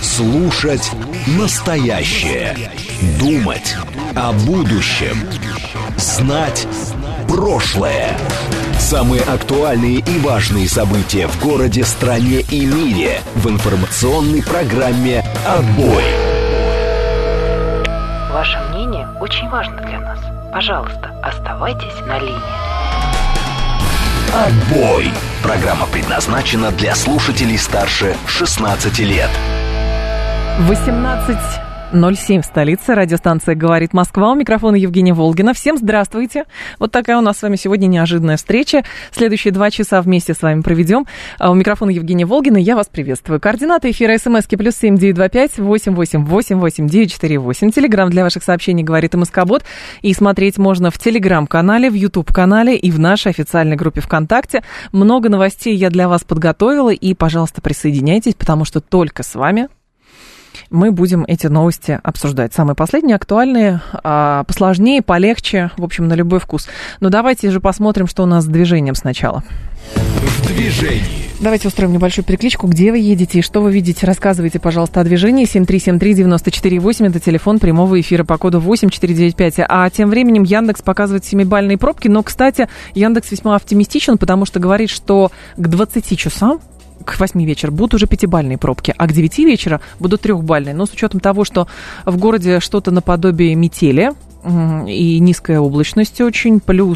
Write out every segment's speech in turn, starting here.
Слушать настоящее. Думать о будущем. Знать прошлое. Самые актуальные и важные события в городе, стране и мире в информационной программе «Отбой». Ваше мнение очень важно для нас. Пожалуйста, оставайтесь на линии. «Отбой». Программа предназначена для слушателей старше 16 лет. 18:07 в столице. Радиостанция «Говорит Москва». У микрофона Евгения Волгина. Всем здравствуйте. Вот такая у нас с вами сегодня неожиданная встреча. Следующие 2 часа вместе с вами проведем. У микрофона Евгения Волгина. Я вас приветствую. Координаты эфира СМСки +7 925 888 8948. Телеграм для ваших сообщений «Говорит МСК-бот». И смотреть можно в Телеграм-канале, в Ютуб-канале и в нашей официальной группе ВКонтакте. Много новостей я для вас подготовила. И, пожалуйста, присоединяйтесь, потому что только с вами мы будем эти новости обсуждать. Самые последние, актуальные, посложнее, полегче, в общем, на любой вкус. Но давайте же посмотрим, что у нас с движением сначала. В движении. Давайте устроим небольшую перекличку. Где вы едете и что вы видите? Рассказывайте, пожалуйста, о движении. 7373948. Это телефон прямого эфира по коду 8495. А тем временем Яндекс показывает 7-бальные пробки. Но, кстати, Яндекс весьма оптимистичен, потому что говорит, что к 20 часам, к 8 вечера будут уже 5-бальные пробки, а к 9 вечера будут 3-бальные. Но с учетом того, что в городе что-то наподобие метели и низкая облачность очень, плюс,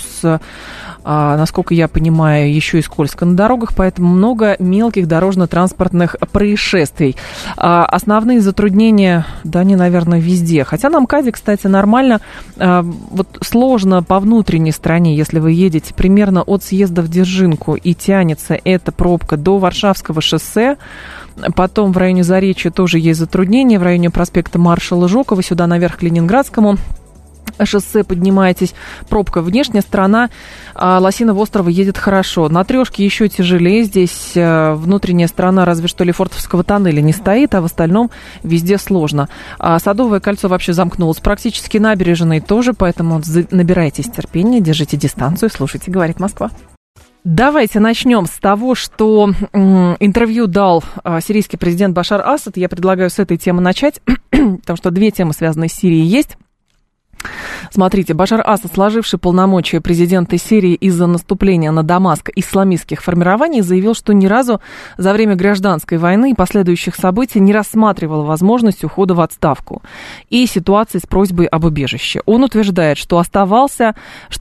насколько я понимаю, еще и скользко на дорогах, поэтому много мелких дорожно-транспортных происшествий. Основные затруднения, да, они, наверное, везде. Хотя на МКАДе, кстати, нормально. Вот сложно по внутренней стороне, если вы едете примерно от съезда в Дзержинку и тянется эта пробка до Варшавского шоссе. Потом в районе Заречья тоже есть затруднения. В районе проспекта Маршала Жукова сюда наверх к Ленинградскому шоссе поднимаетесь, пробка. Внешняя сторона Лосиного острова едет хорошо. На Трешке еще тяжелее. Здесь внутренняя сторона разве что Лефортовского тоннеля не стоит, а в остальном везде сложно. Садовое кольцо вообще замкнулось. Практически набережной тоже, поэтому набирайтесь терпения, держите дистанцию, слушайте «Говорит Москва». Давайте начнем с того, что интервью дал сирийский президент Башар Асад. Я предлагаю с этой темы начать, потому что 2 темы, связанные с Сирией, есть. Смотрите, Башар Асад, сложивший полномочия президента Сирии из-за наступления на Дамаск исламистских формирований, заявил, что ни разу за время гражданской войны и последующих событий не рассматривал возможность ухода в отставку и ситуации с просьбой об убежище. Он утверждает, что оставался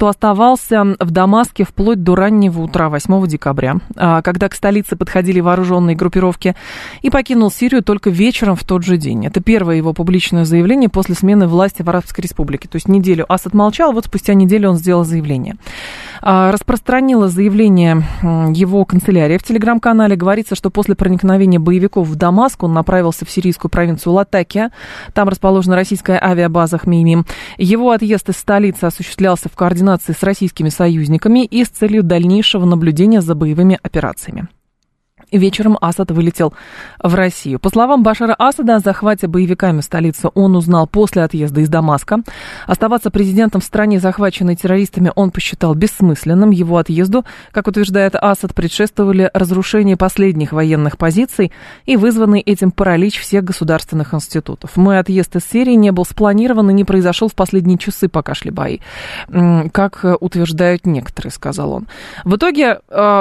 в Дамаске вплоть до раннего утра 8 декабря, когда к столице подходили вооруженные группировки, и покинул Сирию только вечером в тот же день. Это первое его публичное заявление после смены власти в Арабской Республике. То есть неделю Асад молчал, вот спустя неделю он сделал заявление. Распространила заявление его канцелярия в телеграм-канале. Говорится, что после проникновения боевиков в Дамаск он направился в сирийскую провинцию Латакия. Там расположена российская авиабаза Хмеймим. Его отъезд из столицы осуществлялся в координации с российскими союзниками и с целью дальнейшего наблюдения за боевыми операциями. Вечером Асад вылетел в Россию. По словам Башара Асада, о захвате боевиками столицы он узнал после отъезда из Дамаска. Оставаться президентом в стране, захваченной террористами, он посчитал бессмысленным. Его отъезду, как утверждает Асад, предшествовали разрушение последних военных позиций и вызванный этим паралич всех государственных институтов. Мой отъезд из Сирии не был спланирован и не произошел в последние часы, пока шли бои, как утверждают некоторые, сказал он. В итоге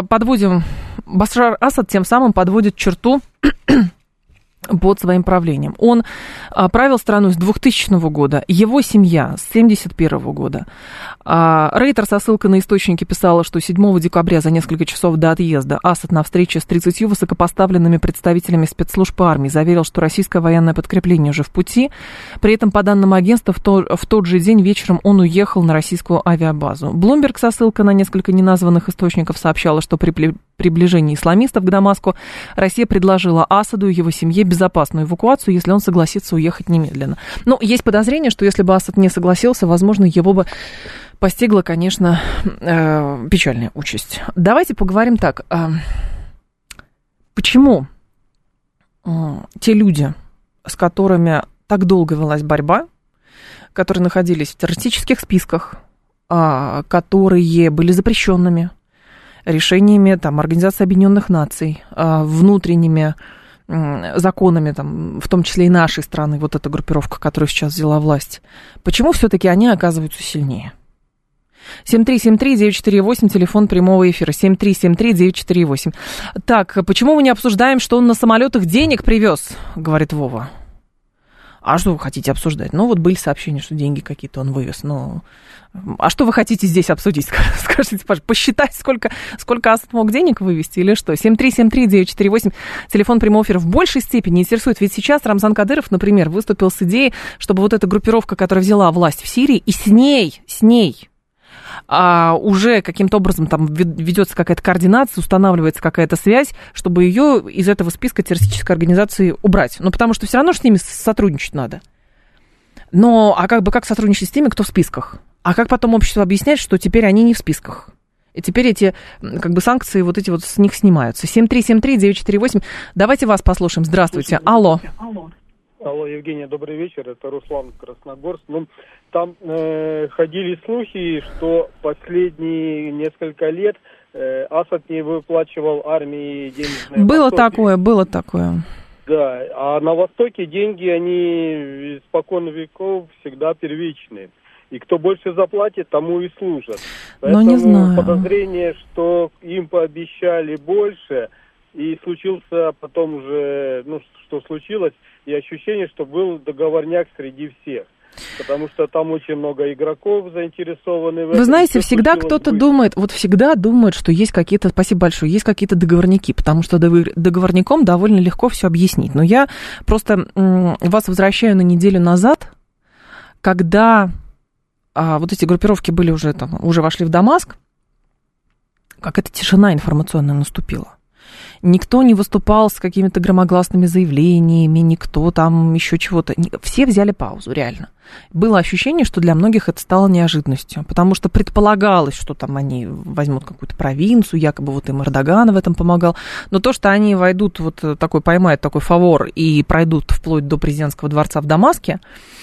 Башар Асад тем самым подводит черту под своим правлением. Он правил страной с 2000 года, его семья с 1971 года. Рейтер со ссылкой на источники писала, что 7 декабря, за несколько часов до отъезда, Асад на встрече с 30 высокопоставленными представителями спецслужб и армии заверил, что российское военное подкрепление уже в пути. При этом, по данным агентства, в тот же день вечером он уехал на российскую авиабазу. Bloomberg со ссылкой на несколько неназванных источников сообщала, что при приближении исламистов к Дамаску Россия предложила Асаду и его семье безопасную эвакуацию, если он согласится уехать немедленно. Но есть подозрение, что если бы Асад не согласился, возможно, его бы постигла, конечно, печальная участь. Давайте поговорим так. Почему те люди, с которыми так долго велась борьба, которые находились в террористических списках, которые были запрещенными решениями Организации Объединенных Наций, внутренними законами, там, в том числе и нашей страны, вот эта группировка, которая сейчас взяла власть, почему все-таки они оказываются сильнее? 7373948, телефон прямого эфира, 7373948. Так, почему мы не обсуждаем, что он на самолетах денег привез, говорит Вова. А что вы хотите обсуждать? Ну, вот были сообщения, что деньги какие-то он вывез. Ну, а что вы хотите здесь обсудить? Скажите, пожалуйста, посчитать, сколько Асад мог денег вывести или что? 7373948, телефон прямого эфира в большей степени интересует. Ведь сейчас Рамзан Кадыров, например, выступил с идеей, чтобы вот эта группировка, которая взяла власть в Сирии, и с ней уже каким-то образом там ведется какая-то координация, устанавливается какая-то связь, чтобы ее из этого списка террористической организации убрать. Ну, потому что все равно с ними сотрудничать надо. Но, а как сотрудничать с теми, кто в списках? А как потом общество объяснять, что теперь они не в списках? И теперь эти санкции вот эти вот с них снимаются. 7373948. Давайте вас послушаем. Здравствуйте. Алло. Алло, Евгения, добрый вечер. Это Руслан, Красногорск. Там ходили слухи, что последние несколько лет Асад не выплачивал армии денежные. Было такое. Да, а на Востоке деньги, они испокон веков всегда первичные. И кто больше заплатит, тому и служат. Поэтому не знаю. Подозрение, что им пообещали больше, и случился потом уже, что случилось, и ощущение, что был договорняк среди всех. Потому что там очень много игроков заинтересованы в этом. Вы знаете, всегда кто-то думает, что есть какие-то, спасибо большое, есть какие-то договорники, потому что договорником довольно легко все объяснить. Но я просто вас возвращаю на неделю назад, когда вот эти группировки были уже вошли в Дамаск, какая-то тишина информационная наступила. Никто не выступал с какими-то громогласными заявлениями, никто там еще чего-то. Все взяли паузу, реально. Было ощущение, что для многих это стало неожиданностью, потому что предполагалось, что там они возьмут какую-то провинцию, якобы вот им Эрдоган в этом помогал. Но то, что они войдут, поймают такой фавор и пройдут вплоть до президентского дворца в Дамаске,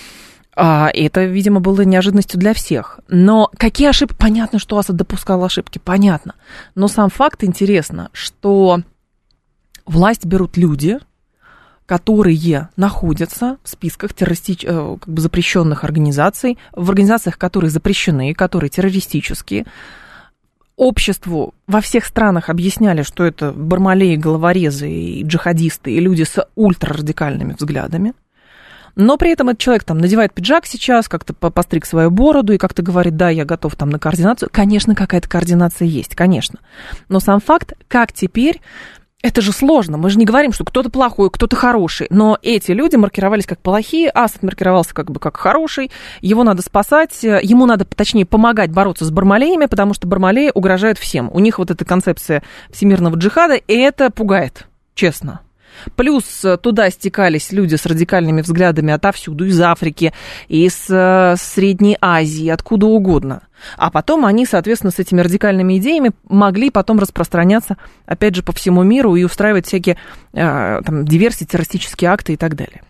это, видимо, было неожиданностью для всех. Но какие ошибки? Понятно, что Асад допускал ошибки, понятно. Но сам факт интересно, что власть берут люди, которые находятся в списках запрещенных организаций, в организациях, которые запрещены, которые террористические. Обществу во всех странах объясняли, что это бармалеи, головорезы, и джихадисты, и люди с ультрарадикальными взглядами. Но при этом этот человек надевает пиджак сейчас, как-то постриг свою бороду и как-то говорит, да, я готов на координацию. Конечно, какая-то координация есть, конечно. Но сам факт, как теперь, это же сложно. Мы же не говорим, что кто-то плохой, кто-то хороший. Но эти люди маркировались как плохие, Асад маркировался как хороший, его надо спасать, ему надо, точнее, помогать бороться с бармалеями, потому что бармалеи угрожают всем. У них вот эта концепция всемирного джихада, и это пугает, честно. Плюс туда стекались люди с радикальными взглядами отовсюду, из Африки, из Средней Азии, откуда угодно. А потом они, соответственно, с этими радикальными идеями могли потом распространяться, опять же, по всему миру и устраивать всякие диверсии, террористические акты и так далее.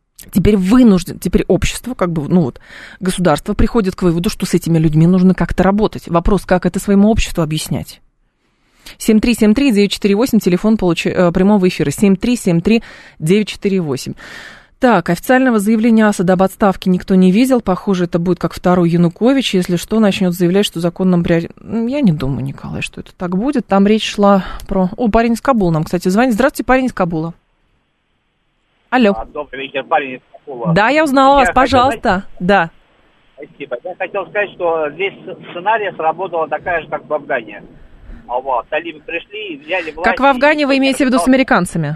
Теперь общество, государство приходит к выводу, что с этими людьми нужно как-то работать. Вопрос, как это своему обществу объяснять? 7373948, телефон прямого эфира, 7373948. Так, официального заявления Асада об отставке никто не видел. Похоже, это будет как второй Янукович. Если что, начнет заявлять, что законным... Я не думаю, Николай, что это так будет. Там речь шла про... парень из Кабула нам, кстати, звонит. Здравствуйте, парень из Кабула. Алло. Добрый вечер, парень из Кабула. Да, я узнала вас, пожалуйста. Да. Спасибо. Я хотел сказать, что здесь сценарий сработала такая же, как в Афгане. Талибы пришли и взяли власть. Как в Афгане, вы имеете в виду с американцами?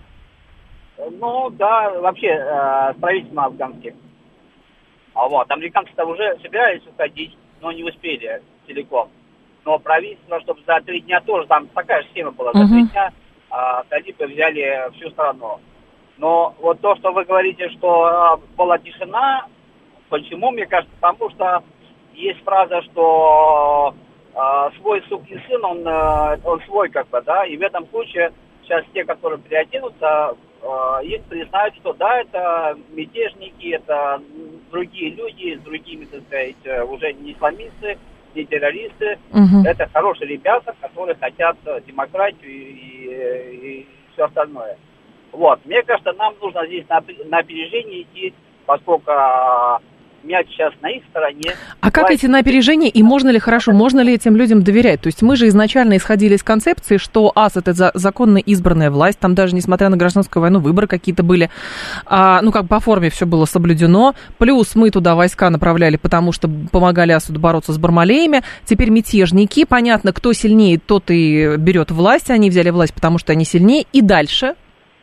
Да, вообще с правительством афганским. Американцы-то уже собирались уходить, но не успели целиком. Но правительство, чтобы за 3 дня тоже, там такая же схема была, за 3 дня талибы взяли всю страну. Но вот то, что вы говорите, что была тишина, почему, мне кажется, потому что есть фраза, что свой сукин сын, он свой и в этом случае сейчас те, которые переоденутся, их признают, что да, это мятежники, это другие люди, с другими, уже не исламисты, не террористы, это хорошие ребята, которые хотят демократию и все остальное. Вот, мне кажется, нам нужно здесь на опережение идти, поскольку мяч сейчас на их стороне. А как идти на опережение, и можно ли этим людям доверять? То есть мы же изначально исходили из концепции, что АС — это законно избранная власть, там даже несмотря на гражданскую войну выборы какие-то были, как по форме все было соблюдено, плюс мы туда войска направляли, потому что помогали АСу бороться с бармалеями, теперь мятежники, понятно, кто сильнее, тот и берет власть, они взяли власть, потому что они сильнее, и дальше?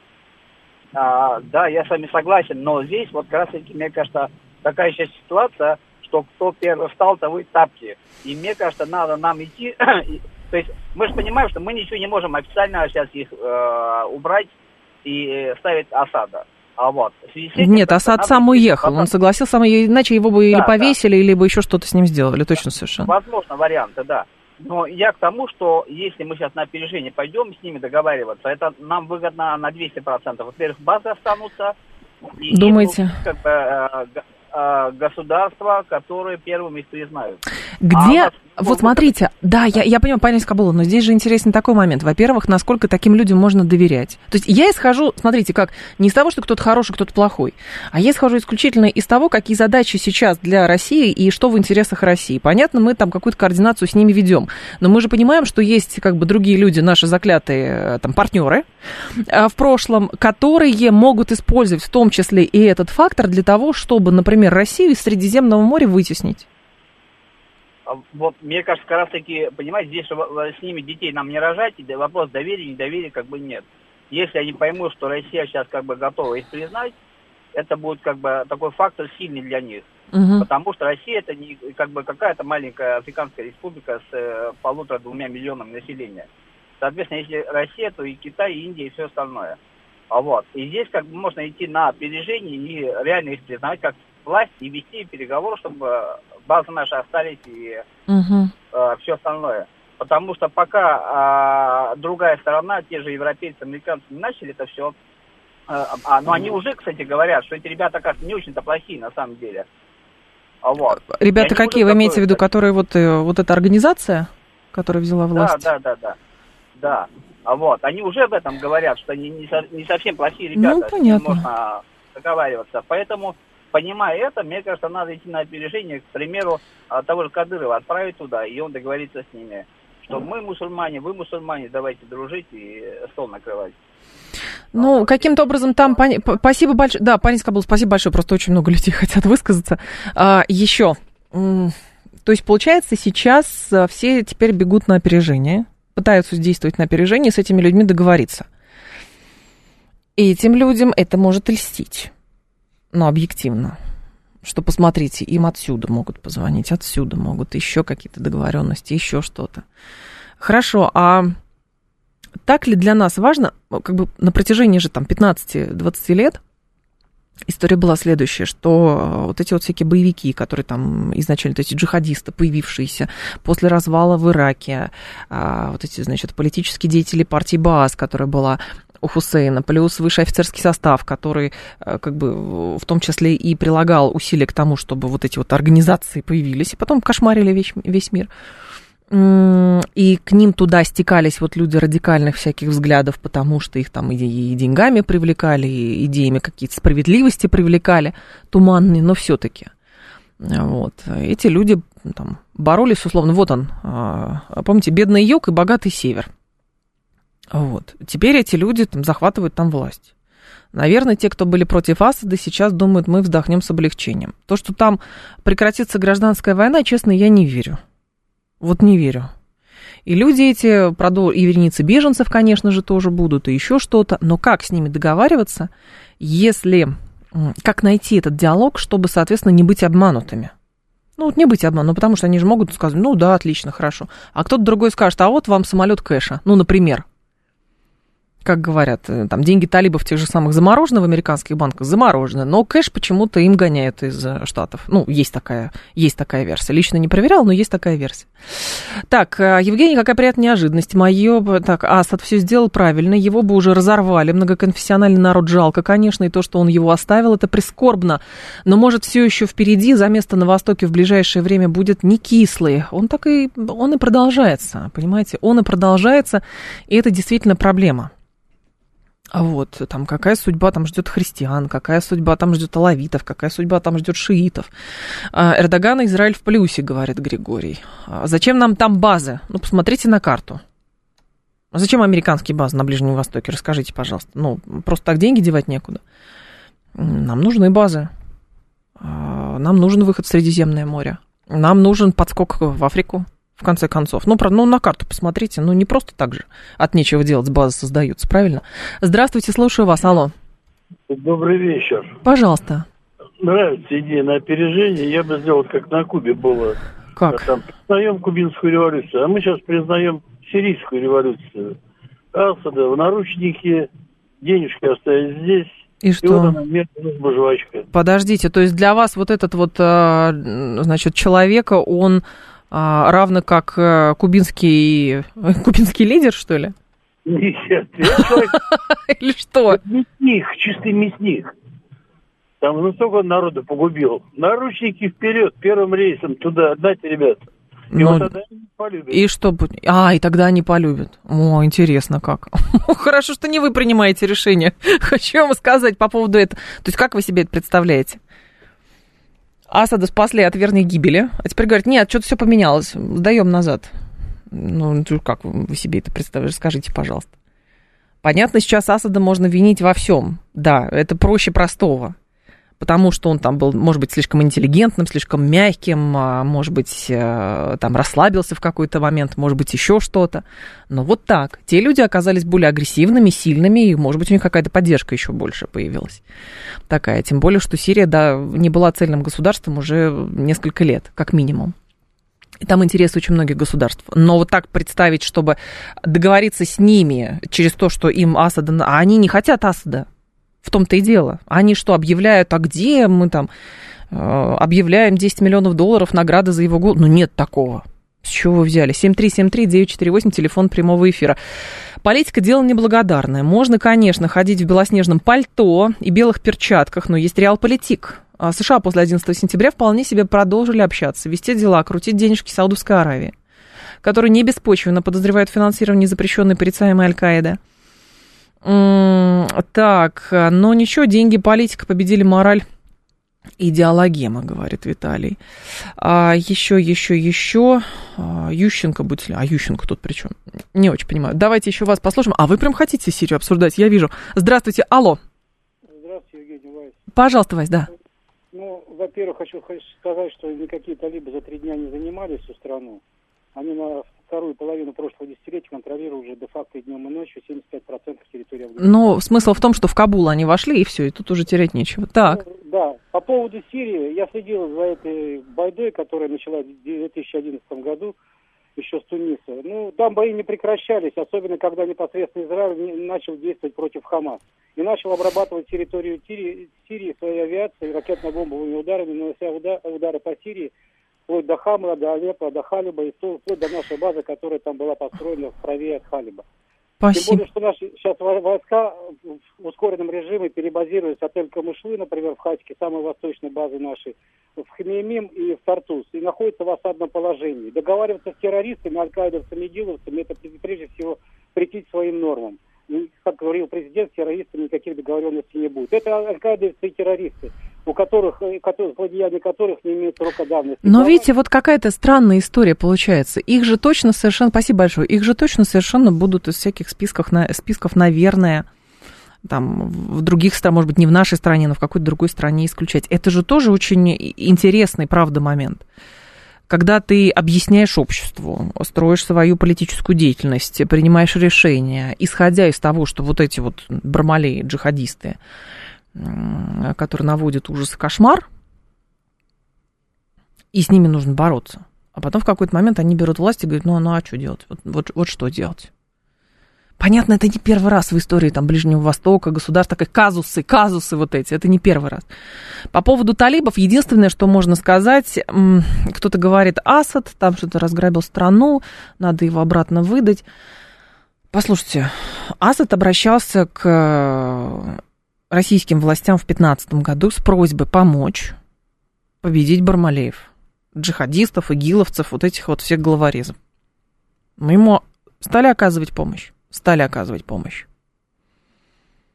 Да, я с вами согласен, но здесь вот как раз-таки, мне кажется, такая сейчас ситуация, что кто первый встал, того и тапки. И мне кажется, надо нам идти. То есть мы же понимаем, что мы ничего не можем официально сейчас их убрать и ставить Асада. Нет, Асад сам уехал. Он согласился, иначе его бы или повесили, либо еще что-то с ним сделали. Точно совершенно. Возможно, варианты, да. Но я к тому, что если мы сейчас на опережение пойдем с ними договариваться, это нам выгодно на 200%. Во-первых, базы останутся. Думаете? Государства, которые первыми их признают. Где? Вот смотрите, да, я понимаю, пани Скобола, но здесь же интересен такой момент. Во-первых, насколько таким людям можно доверять. То есть я исхожу, смотрите, как не из того, что кто-то хороший, кто-то плохой, а я исхожу исключительно из того, какие задачи сейчас для России и что в интересах России. Понятно, мы там какую-то координацию с ними ведем, но мы же понимаем, что есть как бы другие люди, наши заклятые там партнеры в прошлом, которые могут использовать в том числе и этот фактор для того, чтобы, например, Россию из Средиземного моря вытеснить. Вот, мне кажется, как раз таки, понимаете, здесь с ними детей нам не рожать, и вопрос доверия, недоверия как бы нет. Если они поймут, что Россия сейчас как бы готова их признать, это будет как бы такой фактор сильный для них. Потому что Россия это не как бы какая-то маленькая африканская республика с 1,5-2 миллионами населения. Соответственно, если Россия, то и Китай, и Индия, и все остальное. И здесь как бы можно идти на опережение и реально их признавать как власть и вести переговоры, чтобы базы наши остались и все остальное. Потому что пока другая сторона, те же европейцы, американцы не начали это все, но они уже, кстати, говорят, что эти ребята, оказывается, не очень-то плохие на самом деле. Ребята какие, вы имеете в виду, которые вот эта организация, которая взяла власть? Да. Они уже об этом говорят, что они не совсем плохие ребята, с ними можно договариваться. Поэтому, понимая это, мне кажется, надо идти на опережение, к примеру, того же Кадырова отправить туда, и он договорится с ними, что мы мусульмане, вы мусульмане, давайте дружить и стол накрывать. Ну, каким-то образом там... Спасибо большое. Да, пани Скобола, спасибо большое, просто очень много людей хотят высказаться. Еще. То есть, получается, сейчас все теперь бегут на опережение, пытаются действовать на опережение, с этими людьми договориться. И этим людям это может льстить. Ну, объективно. Что, посмотрите, им отсюда могут позвонить, отсюда могут, еще какие-то договоренности, еще что-то. Хорошо, а так ли для нас важно, как бы на протяжении же там 15-20 лет история была следующая, что вот эти вот всякие боевики, которые там изначально, эти джихадисты, появившиеся после развала в Ираке, вот эти, значит, политические деятели партии Баас, которая была у Хусейна, плюс высший офицерский состав, который как бы в том числе и прилагал усилия к тому, чтобы вот эти вот организации появились, и потом кошмарили весь мир. И к ним туда стекались вот люди радикальных всяких взглядов, потому что их там и деньгами привлекали, и идеями какие-то справедливости привлекали, туманные, но все-таки. Вот. Эти люди там боролись, условно, вот он, помните, бедный юг и богатый север. Вот. Теперь эти люди там захватывают там власть. Наверное, те, кто были против Асада, сейчас думают, мы вздохнем с облегчением. То, что там прекратится гражданская война, честно, я не верю. Вот не верю. И люди эти, и вереницы беженцев, конечно же, тоже будут, и еще что-то. Но как с ними договариваться, если... Как найти этот диалог, чтобы, соответственно, не быть обманутыми? Ну, вот не быть обманутыми, потому что они же могут сказать, ну да, отлично, хорошо. А кто-то другой скажет, а вот вам самолет кэша, ну, например. Как говорят, там деньги талибов тех же самых заморожены в американских банках, заморожены, но кэш почему-то им гоняют из Штатов. Ну, есть такая версия. Лично не проверял, но есть такая версия. Так, Евгений, какая приятная неожиданность. Асад все сделал правильно, его бы уже разорвали. Многоконфессиональный народ жалко, конечно, и то, что он его оставил, это прискорбно. Но, может, все еще впереди, за место на Востоке в ближайшее время будет не кислый. Он и продолжается, понимаете? Он и продолжается, и это действительно проблема. Вот, там какая судьба там ждет христиан, какая судьба там ждет алавитов, какая судьба там ждет шиитов. Эрдоган и Израиль в плюсе, говорит Григорий. Зачем нам там базы? Ну, посмотрите на карту. Зачем американские базы на Ближнем Востоке? Расскажите, пожалуйста. Ну, просто так деньги девать некуда. Нам нужны базы. Нам нужен выход в Средиземное море. Нам нужен подскок в Африку, в конце концов. Ну, на карту посмотрите. Ну, не просто так же от нечего делать базы создаются, правильно? Здравствуйте, слушаю вас. Алло. Добрый вечер. Пожалуйста. Нравится идея на опережение. Я бы сделал, как на Кубе было. Как? Там признаем кубинскую революцию, а мы сейчас признаем сирийскую революцию. Асада в наручнике, денежки оставить здесь. И что? Вот она, жвачка. Подождите, то есть для вас вот этот вот, значит, человека, он равно как кубинский лидер, что ли? Нет, это человек... Или что? Мясник, чистый мясник. Там настолько народу погубил. Наручники вперед, первым рейсом туда, отдайте, ребята. И вот тогда они полюбят. И что? И тогда они полюбят. О, интересно как. Хорошо, что не вы принимаете решение. Хочу вам сказать по поводу этого. То есть как вы себе это представляете? Асада спасли от верной гибели, а теперь говорят, нет, что-то все поменялось, сдаем назад. Ну, как вы себе это представляете? Скажите, пожалуйста. Понятно, сейчас Асада можно винить во всем. Да, это проще простого. Потому что он там был, может быть, слишком интеллигентным, слишком мягким, может быть, там расслабился в какой-то момент, может быть, еще что-то. Но вот так. Те люди оказались более агрессивными, сильными, и, может быть, у них какая-то поддержка еще больше появилась. Такая. Тем более, что Сирия, да, не была цельным государством уже несколько лет, как минимум. И там интересы очень многих государств. Но вот так представить, чтобы договориться с ними через то, что им Асада... А они не хотят Асада. В том-то и дело. Они что, объявляют, а где мы там объявляем $10 миллионов награды за его голову? Ну, нет такого. С чего вы взяли? 7373948, телефон прямого эфира. Политика – дело неблагодарное. Можно, конечно, ходить в белоснежном пальто и белых перчатках, но есть реалполитик. США после 11 сентября вполне себе продолжили общаться, вести дела, крутить денежки Саудовской Аравии, которую не беспочвенно подозревают в финансировании запрещенной порицаемой Аль-Каиды. Так, но ничего, деньги, политика победили мораль. Идеологема, говорит Виталий. Еще. Ющенко, будь ли. А Ющенко тут при чем? Не очень понимаю. Давайте еще вас послушаем. А вы прям хотите Сирию обсуждать? Я вижу. Здравствуйте, алло. Здравствуйте, Евгений Вайс. Пожалуйста, Вайс, да. Ну, во-первых, хочу сказать, что никакие талибы за 3 дня не занимали всю страну. Они на вторую половину прошлого десятилетия контролируют уже де-факто и днем, и ночью 75% территории Афганистана. Но смысл в том, что в Кабул они вошли, и все, и тут уже терять нечего. Так. Ну, да, по поводу Сирии, я следил за этой байдой, которая началась в 2011 году, еще с Туниса. Ну, там бои не прекращались, особенно когда непосредственно Израиль начал действовать против Хамас. И начал обрабатывать территорию Сирии своей авиацией, ракетно-бомбовыми ударами, нанося удары по Сирии, вплоть до Хамра, до Алеппо, до Халиба, и вплоть до нашей базы, которая там была построена правее от Халиба. Спасибо. Тем более, что наши сейчас войска в ускоренном режиме перебазируются от Эль-Камышлы, например, в Хатике, самой восточной базы нашей, в Хмеймим и в Тартус, и находятся в осадном положении. Договариваться с террористами, аль-каидовцами и идиловцами, это прежде всего претить своим нормам. И, как говорил президент, с террористами никаких договоренностей не будет. Это аль-каидовцы и террористы, у которых, злодеяния которых не имеют срока давности. Но видите, вот какая-то странная история получается. Их же точно совершенно, спасибо большое, их же точно совершенно будут из всяких списков, наверное, там, в других странах, может быть, не в нашей стране, но в какой-то другой стране исключать. Это же тоже очень интересный, правда, момент. Когда ты объясняешь обществу, строишь свою политическую деятельность, принимаешь решения, исходя из того, что вот эти вот бармалеи, джихадисты, которые наводят ужас и кошмар, и с ними нужно бороться. А потом в какой-то момент они берут власть и говорят, ну а что делать? Вот что делать? Понятно, это не первый раз в истории там, Ближнего Востока, государств, такие казусы вот эти, это не первый раз. По поводу талибов, единственное, что можно сказать, кто-то говорит, Асад там что-то разграбил страну, надо его обратно выдать. Послушайте, Асад обращался к российским властям в 2015 году с просьбой помочь победить бармалеев, джихадистов, игиловцев, вот этих вот всех головорезов. Мы ему стали оказывать помощь.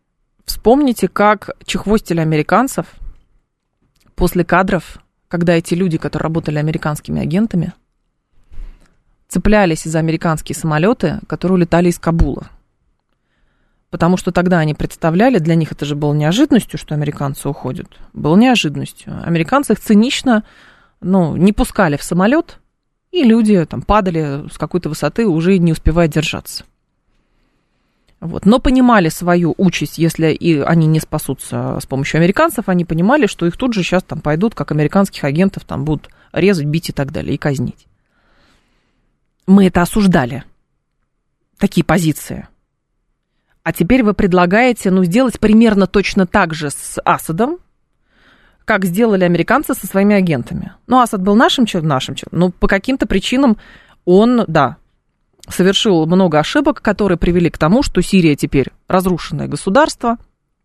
Вспомните, как чехвостили американцев после кадров, когда эти люди, которые работали американскими агентами, цеплялись за американские самолеты, которые улетали из Кабула. Потому что тогда они представляли, для них это же было неожиданностью, что американцы уходят. Было неожиданностью. Американцы их цинично, не пускали в самолет, и люди там падали с какой-то высоты, уже не успевая держаться. Вот. Но понимали свою участь, если и они не спасутся с помощью американцев, они понимали, что их тут же сейчас там пойдут, как американских агентов, там будут резать, бить и так далее, и казнить. Мы это осуждали, такие позиции. А теперь вы предлагаете, сделать примерно точно так же с Асадом, как сделали американцы со своими агентами. Асад был нашим человеком, но по каким-то причинам он, совершил много ошибок, которые привели к тому, что Сирия теперь разрушенное государство.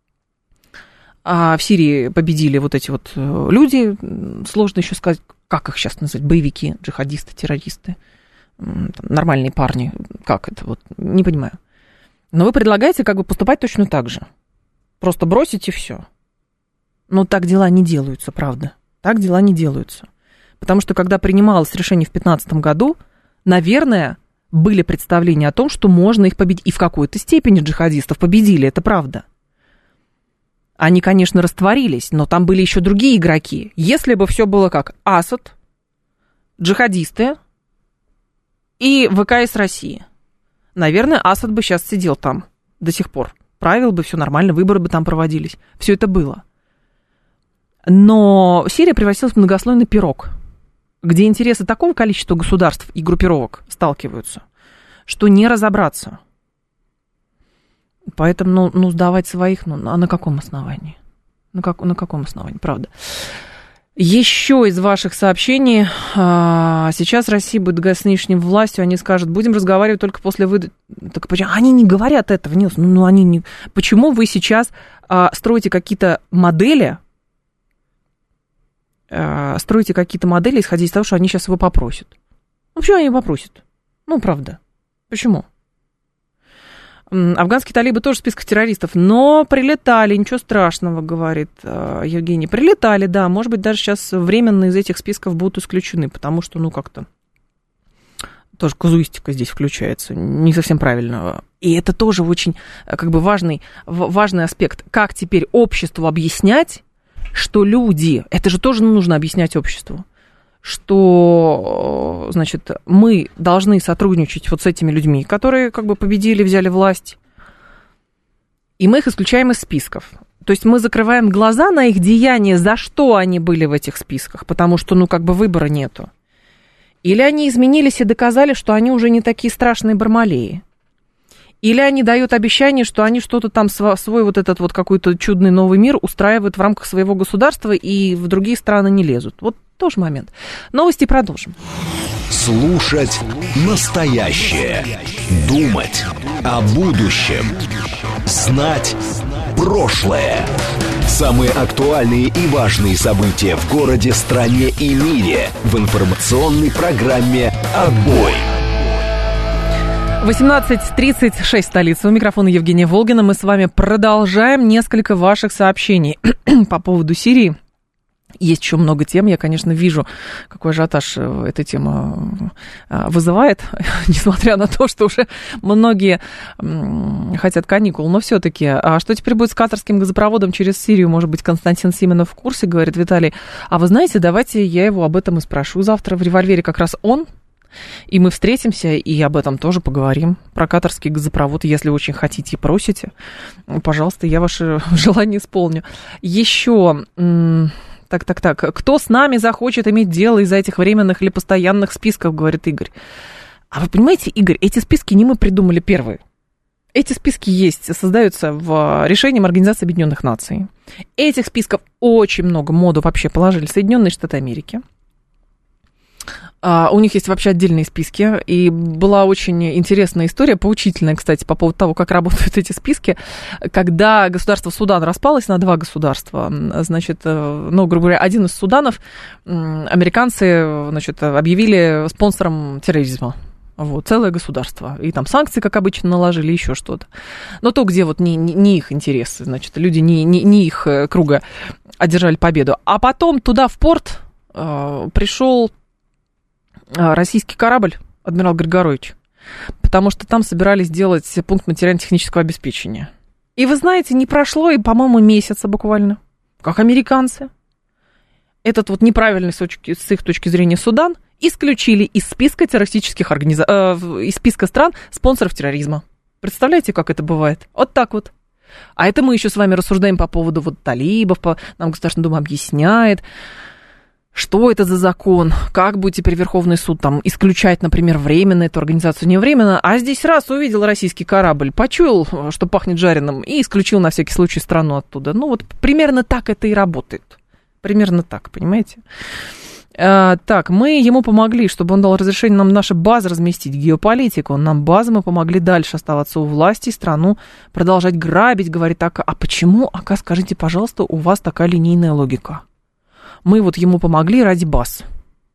А в Сирии победили вот эти вот люди, сложно еще сказать, как их сейчас назвать, боевики, джихадисты, террористы, нормальные парни, как это, не понимаю. Но вы предлагаете поступать точно так же. Просто бросить и все. Но так дела не делаются, правда. Так дела не делаются. Потому что, когда принималось решение в 2015 году, наверное, были представления о том, что можно их победить. И в какой-то степени джихадистов победили, это правда. Они, конечно, растворились, но там были еще другие игроки. Если бы все было как Асад, джихадисты и ВКС России, наверное, Асад бы сейчас сидел там до сих пор. Правил бы все нормально, выборы бы там проводились. Все это было. Но Сирия превратилась в многослойный пирог, где интересы такого количества государств и группировок сталкиваются, что не разобраться. Поэтому, сдавать своих, а на каком основании? На каком основании, правда? Еще из ваших сообщений. Сейчас Россия будет с нынешней властью, они скажут, будем разговаривать только после выдачи. Так почему? Они не говорят этого, Нилс. Они не... Почему вы сейчас строите какие-то модели, исходя из того, что они сейчас его попросят? Почему они его попросят? Правда. Почему? Афганские талибы тоже в списках террористов, но прилетали, ничего страшного, говорит Евгений. Прилетали, да, может быть, даже сейчас временно из этих списков будут исключены, потому что, как-то тоже казуистика здесь включается, не совсем правильно. И это тоже очень, важный аспект. Как теперь обществу объяснять, что люди, это же тоже нужно объяснять обществу, что, мы должны сотрудничать с этими людьми, которые победили, взяли власть, и мы их исключаем из списков. То есть мы закрываем глаза на их деяния, за что они были в этих списках, потому что, выбора нету. Или они изменились и доказали, что они уже не такие страшные бармалеи. Или они дают обещание, что они что-то там свой этот какой-то чудный новый мир устраивают в рамках своего государства и в другие страны не лезут. Тоже момент. Новости продолжим. Слушать настоящее. Думать о будущем. Знать прошлое. Самые актуальные и важные события в городе, стране и мире в информационной программе «Отбой». 18:36, столица. У микрофона Евгения Волгина. Мы с вами продолжаем несколько ваших сообщений по поводу Сирии. Есть еще много тем. Я, конечно, вижу, какой ажиотаж эта тема вызывает, несмотря на то, что уже многие хотят каникул. Но все-таки, а что теперь будет с катарским газопроводом через Сирию? Может быть, Константин Сименов в курсе, говорит Виталий. А вы знаете, давайте я его об этом и спрошу завтра. В «Револьвере» как раз он. И мы встретимся и об этом тоже поговорим. Про катарский газопровод, если очень хотите и просите, пожалуйста, я ваше желание исполню. Еще... Так. Кто с нами захочет иметь дело из-за этих временных или постоянных списков, говорит Игорь. А вы понимаете, Игорь, эти списки не мы придумали первые. Эти списки есть, создаются в решением Организации Объединенных Наций. Этих списков очень много, моду вообще положили Соединенные Штаты Америки. У них есть вообще отдельные списки, и была очень интересная история, поучительная, кстати, по поводу того, как работают эти списки. Когда государство Судан распалось на два государства, грубо говоря, один из Суданов американцы, объявили спонсором терроризма. Вот, целое государство. И там санкции, как обычно, наложили, еще что-то. Но то, где вот не их интересы, значит, люди не их круга одержали победу. А потом туда, в порт, пришел российский корабль «Адмирал Григорович», потому что там собирались делать пункт материально-технического обеспечения. И вы знаете, не прошло и, по-моему, месяца буквально, как американцы этот вот неправильный с их точки зрения Судан исключили из списка террористических из списка стран спонсоров терроризма. Представляете, как это бывает? Вот так вот. А это мы еще с вами рассуждаем по поводу вот талибов, нам Государственная Дума объясняет, что это за закон, как будет теперь Верховный суд там исключать, например, временно эту организацию, не временно, а здесь раз увидел российский корабль, почуял, что пахнет жареным, и исключил на всякий случай страну оттуда. Ну вот примерно так это и работает. Примерно так, понимаете? Так, мы ему помогли, чтобы он дал разрешение нам наши базы разместить, геополитику. Нам базы, мы помогли дальше оставаться у власти, страну продолжать грабить, говорит Ака. А почему, Ака, скажите, пожалуйста, у вас такая линейная логика? Мы вот ему помогли ради баз.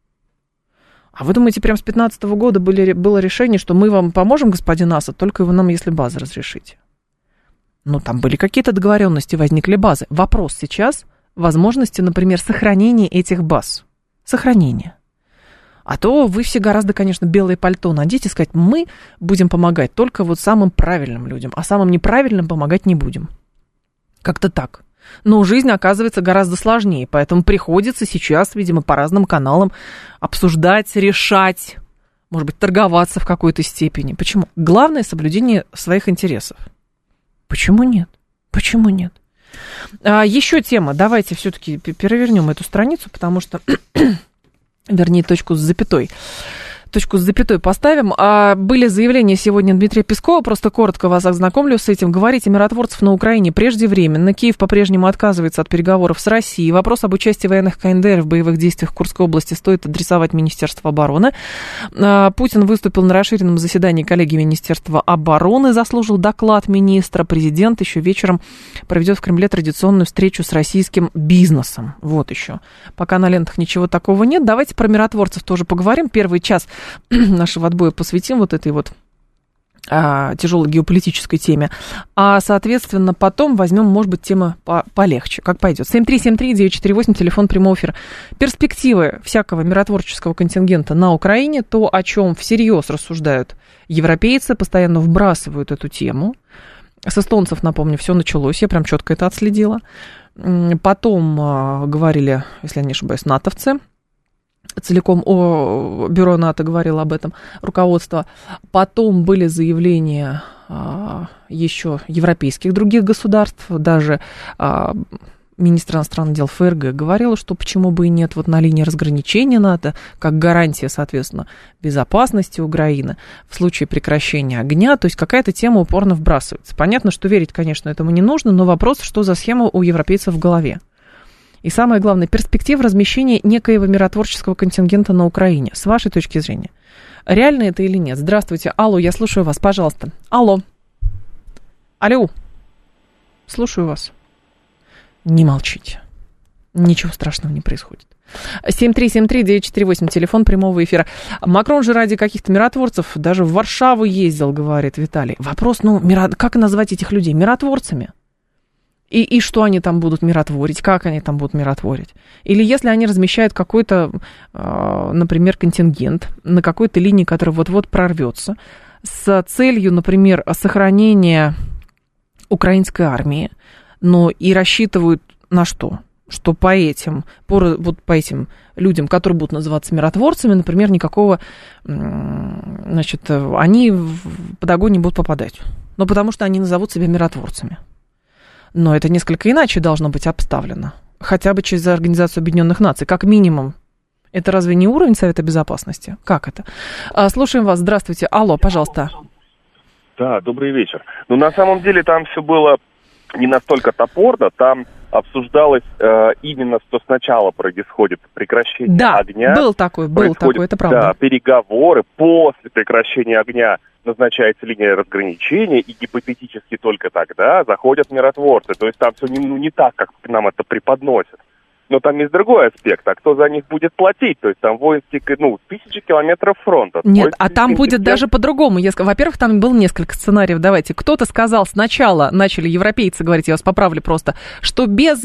А вы думаете, прям с 2015 года было решение, что мы вам поможем, господин Асад, только вы нам, если базы разрешите? Ну, там были какие-то договоренности, возникли базы. Вопрос сейчас возможности, например, сохранения этих баз. Сохранение. А то вы все гораздо, конечно, белое пальто надеть и сказать, мы будем помогать только вот самым правильным людям, а самым неправильным помогать не будем. Как-то так. Но жизнь оказывается гораздо сложнее, поэтому приходится сейчас, видимо, по разным каналам обсуждать, решать, может быть, торговаться в какой-то степени. Почему? Главное — соблюдение своих интересов. Почему нет? Почему нет? Еще тема. Давайте все-таки перевернем эту страницу, потому что, вернее, точку с запятой поставим. Были заявления сегодня Дмитрия Пескова, просто коротко вас ознакомлю с этим. Говорить о миротворцев на Украине преждевременно. Киев по-прежнему отказывается от переговоров с Россией. Вопрос об участии военных КНДР в боевых действиях в Курской области стоит адресовать Министерству обороны. Путин выступил на расширенном заседании коллегии Министерства обороны, заслужил доклад министра. Президент еще вечером проведет в Кремле традиционную встречу с российским бизнесом. Вот еще. Пока на лентах ничего такого нет. Давайте про миротворцев тоже поговорим. Первый час нашего отбоя посвятим вот этой вот тяжелой геополитической теме. А, соответственно, потом возьмем, может быть, тему полегче. Как пойдет. 7373948, телефон прямого эфира. Перспективы всякого миротворческого контингента на Украине, то, о чем всерьез рассуждают европейцы, постоянно вбрасывают эту тему. С эстонцев, напомню, все началось, я прям четко это отследила. Потом говорили, если я не ошибаюсь, натовцы. Целиком бюро НАТО говорило об этом, руководство. Потом были заявления еще европейских других государств, даже министр иностранных дел ФРГ говорила, что почему бы и нет, вот на линии разграничения НАТО, как гарантия, соответственно, безопасности Украины в случае прекращения огня, то есть какая-то тема упорно вбрасывается. Понятно, что верить, конечно, этому не нужно, но вопрос, что за схема у европейцев в голове. И самое главное, перспектива размещения некоего миротворческого контингента на Украине. С вашей точки зрения, реально это или нет? Здравствуйте. Алло, я слушаю вас, пожалуйста. Алло. Алло. Слушаю вас. Не молчите. Ничего страшного не происходит. 7373948, телефон прямого эфира. Макрон же ради каких-то миротворцев даже в Варшаву ездил, говорит Виталий. Вопрос, как назвать этих людей? Миротворцами? И что они там будут миротворить, как они там будут миротворить. Или если они размещают какой-то, например, контингент на какой-то линии, которая вот-вот прорвется, с целью, например, сохранения украинской армии, но и рассчитывают на что? Что по этим людям, которые будут называться миротворцами, например, никакого, значит, они под огонь не будут попадать. Но потому что они назовут себя миротворцами. Но это несколько иначе должно быть обставлено. Хотя бы через Организацию Объединенных Наций, как минимум. Это разве не уровень Совета Безопасности? Как это? Слушаем вас. Здравствуйте. Алло, пожалуйста. Да, добрый вечер. На самом деле там все было не настолько топорно. Там обсуждалось именно, что сначала происходит прекращение огня. Да, был такой, это правда. Да, переговоры. После прекращения огня назначается линия разграничения, и гипотетически только тогда заходят миротворцы. То есть там все не так, как нам это преподносят. Но там есть другой аспект, а кто за них будет платить? То есть там воинские, 1000 километров фронта. Нет, а там будет даже по-другому. Во-первых, там было несколько сценариев. Давайте. Кто-то сказал сначала, начали европейцы говорить, я вас поправлю просто, что без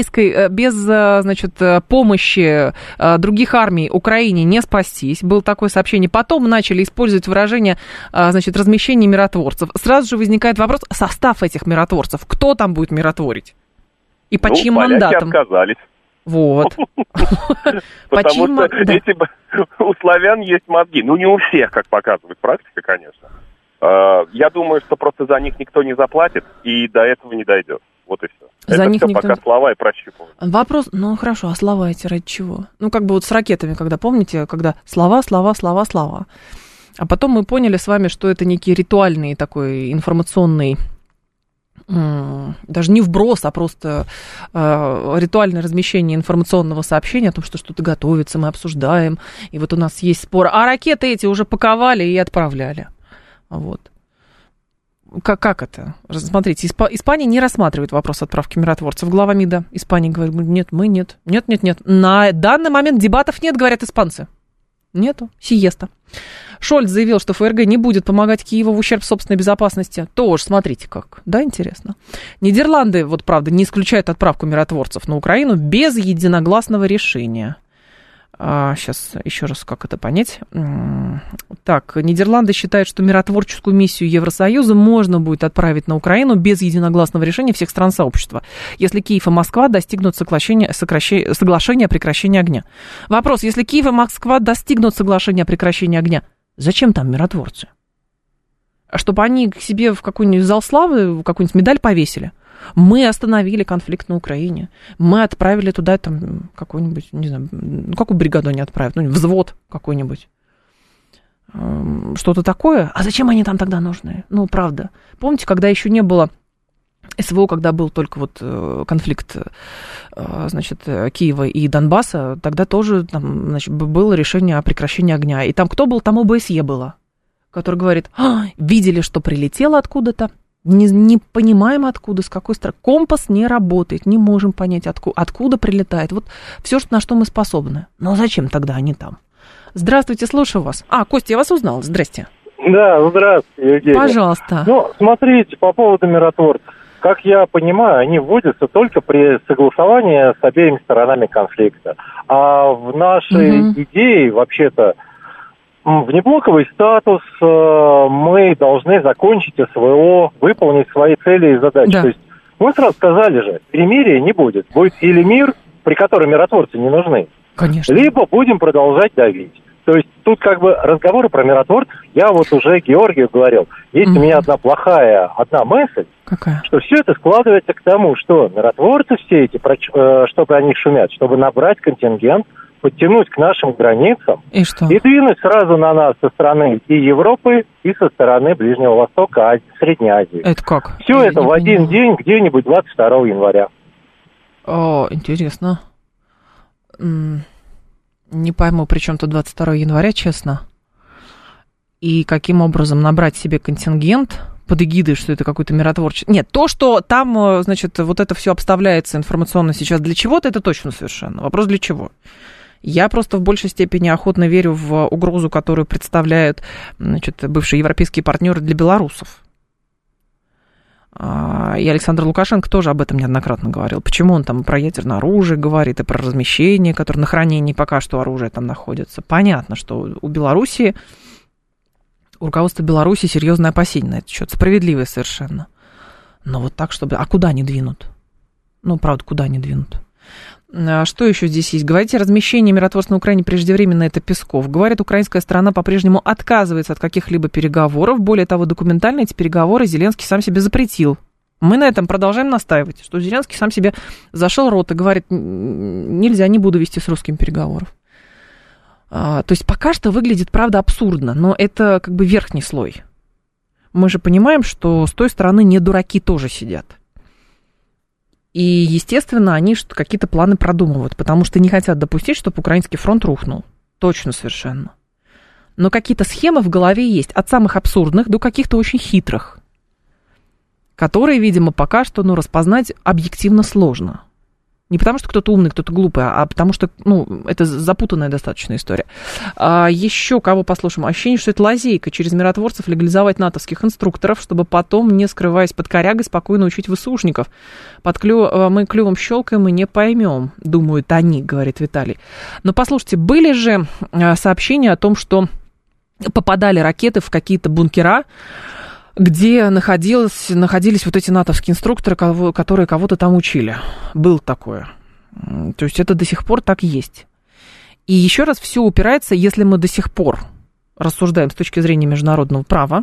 помощи других армий Украине не спастись. Было такое сообщение. Потом начали использовать выражение, размещение миротворцев. Сразу же возникает вопрос, состав этих миротворцев. Кто там будет миротворить? И по чьим мандатам? Отказались. Вот. Потому что у славян есть мозги. Не у всех, как показывает практика, конечно. Я думаю, что просто за них никто не заплатит, и до этого не дойдет. Вот и все. За это них все никто... пока слова и прощупывают. Вопрос, хорошо, а слова эти ради чего? С ракетами, когда, помните, когда слова. А потом мы поняли с вами, что это некий ритуальный такой информационный, даже не вброс, а просто ритуальное размещение информационного сообщения о том, что что-то готовится, мы обсуждаем, и вот у нас есть спор. А ракеты эти уже паковали и отправляли. Вот. Как это? Смотрите, Испания не рассматривает вопрос отправки миротворцев. Глава МИДа Испании говорит, нет, мы нет. Нет. На данный момент дебатов нет, говорят испанцы. Нету. Сиеста. Шольц заявил, что ФРГ не будет помогать Киеву в ущерб собственной безопасности. Тоже смотрите как. Да, интересно. Нидерланды, правда, не исключают отправку миротворцев на Украину без единогласного решения. Сейчас еще раз, как это понять. Так, Нидерланды считают, что миротворческую миссию Евросоюза можно будет отправить на Украину без единогласного решения всех стран сообщества, если Киев и Москва достигнут соглашения о прекращении огня. Вопрос, если Киев и Москва достигнут соглашения о прекращении огня, зачем там миротворцы? Чтобы они к себе в какой-нибудь зал славы, в какую-нибудь медаль повесили? Мы остановили конфликт на Украине. Мы отправили туда какой-нибудь, не знаю, какую бригаду они отправят? Взвод какой-нибудь. Что-то такое. А зачем они там тогда нужны? Правда. Помните, когда еще не было СВО, когда был только конфликт, Киева и Донбасса, тогда тоже было решение о прекращении огня. И там кто был? Там ОБСЕ было, который говорит, видели, что прилетело откуда-то, не понимаем откуда, с какой стороны. Компас не работает, не можем понять, откуда прилетает. Вот все, на что мы способны. Но зачем тогда они там? Здравствуйте, слушаю вас. Костя, я вас узнал. Здрасте. Да, здравствуйте, Евгений. Пожалуйста. Смотрите, по поводу миротворцев. Как я понимаю, они вводятся только при согласовании с обеими сторонами конфликта. А в нашей идее, вообще-то, внеблоковый статус, мы должны закончить СВО, выполнить свои цели и задачи. Да. То есть мы сразу сказали же, перемирия не будет. Будет или мир, при котором миротворцы не нужны, конечно, либо будем продолжать давить. То есть тут разговоры про миротворцев, я уже Георгию говорил, есть у меня одна мысль, какая? Что все это складывается к тому, что миротворцы все эти, чтобы они шумят, чтобы набрать контингент, подтянуть к нашим границам и двинуть сразу на нас со стороны и Европы, и со стороны Ближнего Востока, Средней Азии. Это как? Все это в один день, где-нибудь 22 января. Интересно. Не пойму, при чем тут 22 января, честно. И каким образом набрать себе контингент под эгидой, что это какой-то миротворческий... Нет, то, что там, вот это все обставляется информационно сейчас для чего-то, это точно совершенно. Вопрос для чего? Я просто в большей степени охотно верю в угрозу, которую представляют, бывшие европейские партнеры для белорусов. И Александр Лукашенко тоже об этом неоднократно говорил. Почему он там про ядерное оружие говорит, и про размещение, которое на хранении пока что оружие там находится. Понятно, что у Белоруссии, у руководства Беларуси серьезное опасение на этот счет. Справедливое совершенно. Но вот так, чтобы... А куда они двинут? Правда, куда они двинут? Что еще здесь есть? Говорите, размещение миротворцев на Украине преждевременно, это Песков. Говорит, украинская сторона по-прежнему отказывается от каких-либо переговоров. Более того, документально эти переговоры Зеленский сам себе запретил. Мы на этом продолжаем настаивать, что Зеленский сам себе зашел рот и говорит, нельзя, не буду вести с русскими переговоров. То есть пока что выглядит, правда, абсурдно, но это верхний слой. Мы же понимаем, что с той стороны не дураки тоже сидят. И, естественно, они какие-то планы продумывают, потому что не хотят допустить, чтобы украинский фронт рухнул. Точно совершенно. Но какие-то схемы в голове есть, от самых абсурдных до каких-то очень хитрых, которые, видимо, пока что распознать объективно сложно. Не потому, что кто-то умный, кто-то глупый, а потому что, это запутанная достаточно история. Еще кого послушаем? Ощущение, что это лазейка через миротворцев легализовать натовских инструкторов, чтобы потом, не скрываясь под корягой, спокойно учить ВСУшников. Мы клювом щелкаем и не поймем, думают они, говорит Виталий. Но послушайте, были же сообщения о том, что попадали ракеты в какие-то бункера, где находились вот эти натовские инструкторы, которые кого-то там учили. Было такое. То есть это до сих пор так есть. И еще раз, все упирается, если мы до сих пор рассуждаем с точки зрения международного права,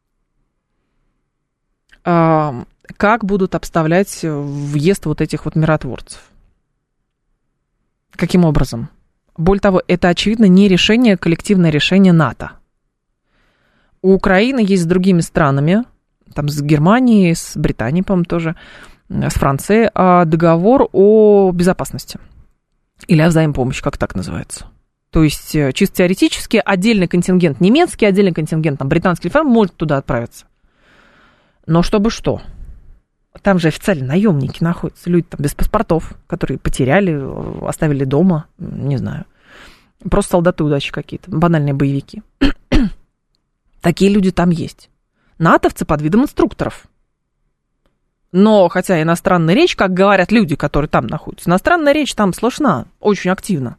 как будут обставлять въезд вот этих вот миротворцев. Каким образом? Более того, это, очевидно, не решение, коллективное решение НАТО. У Украины есть с другими странами, там с Германией, с Британией, по-моему, тоже, с Францией, договор о безопасности. Или о взаимопомощи, как так называется. То есть, чисто теоретически, отдельный контингент немецкий, отдельный контингент там, британский может туда отправиться. Но чтобы что? Там же официально наемники находятся, люди там без паспортов, которые потеряли, оставили дома, не знаю. Просто солдаты удачи какие-то, банальные боевики. Такие люди там есть. Натовцы под видом инструкторов. Но, хотя иностранная речь, как говорят люди, которые там находятся, иностранная речь там слышна очень активно.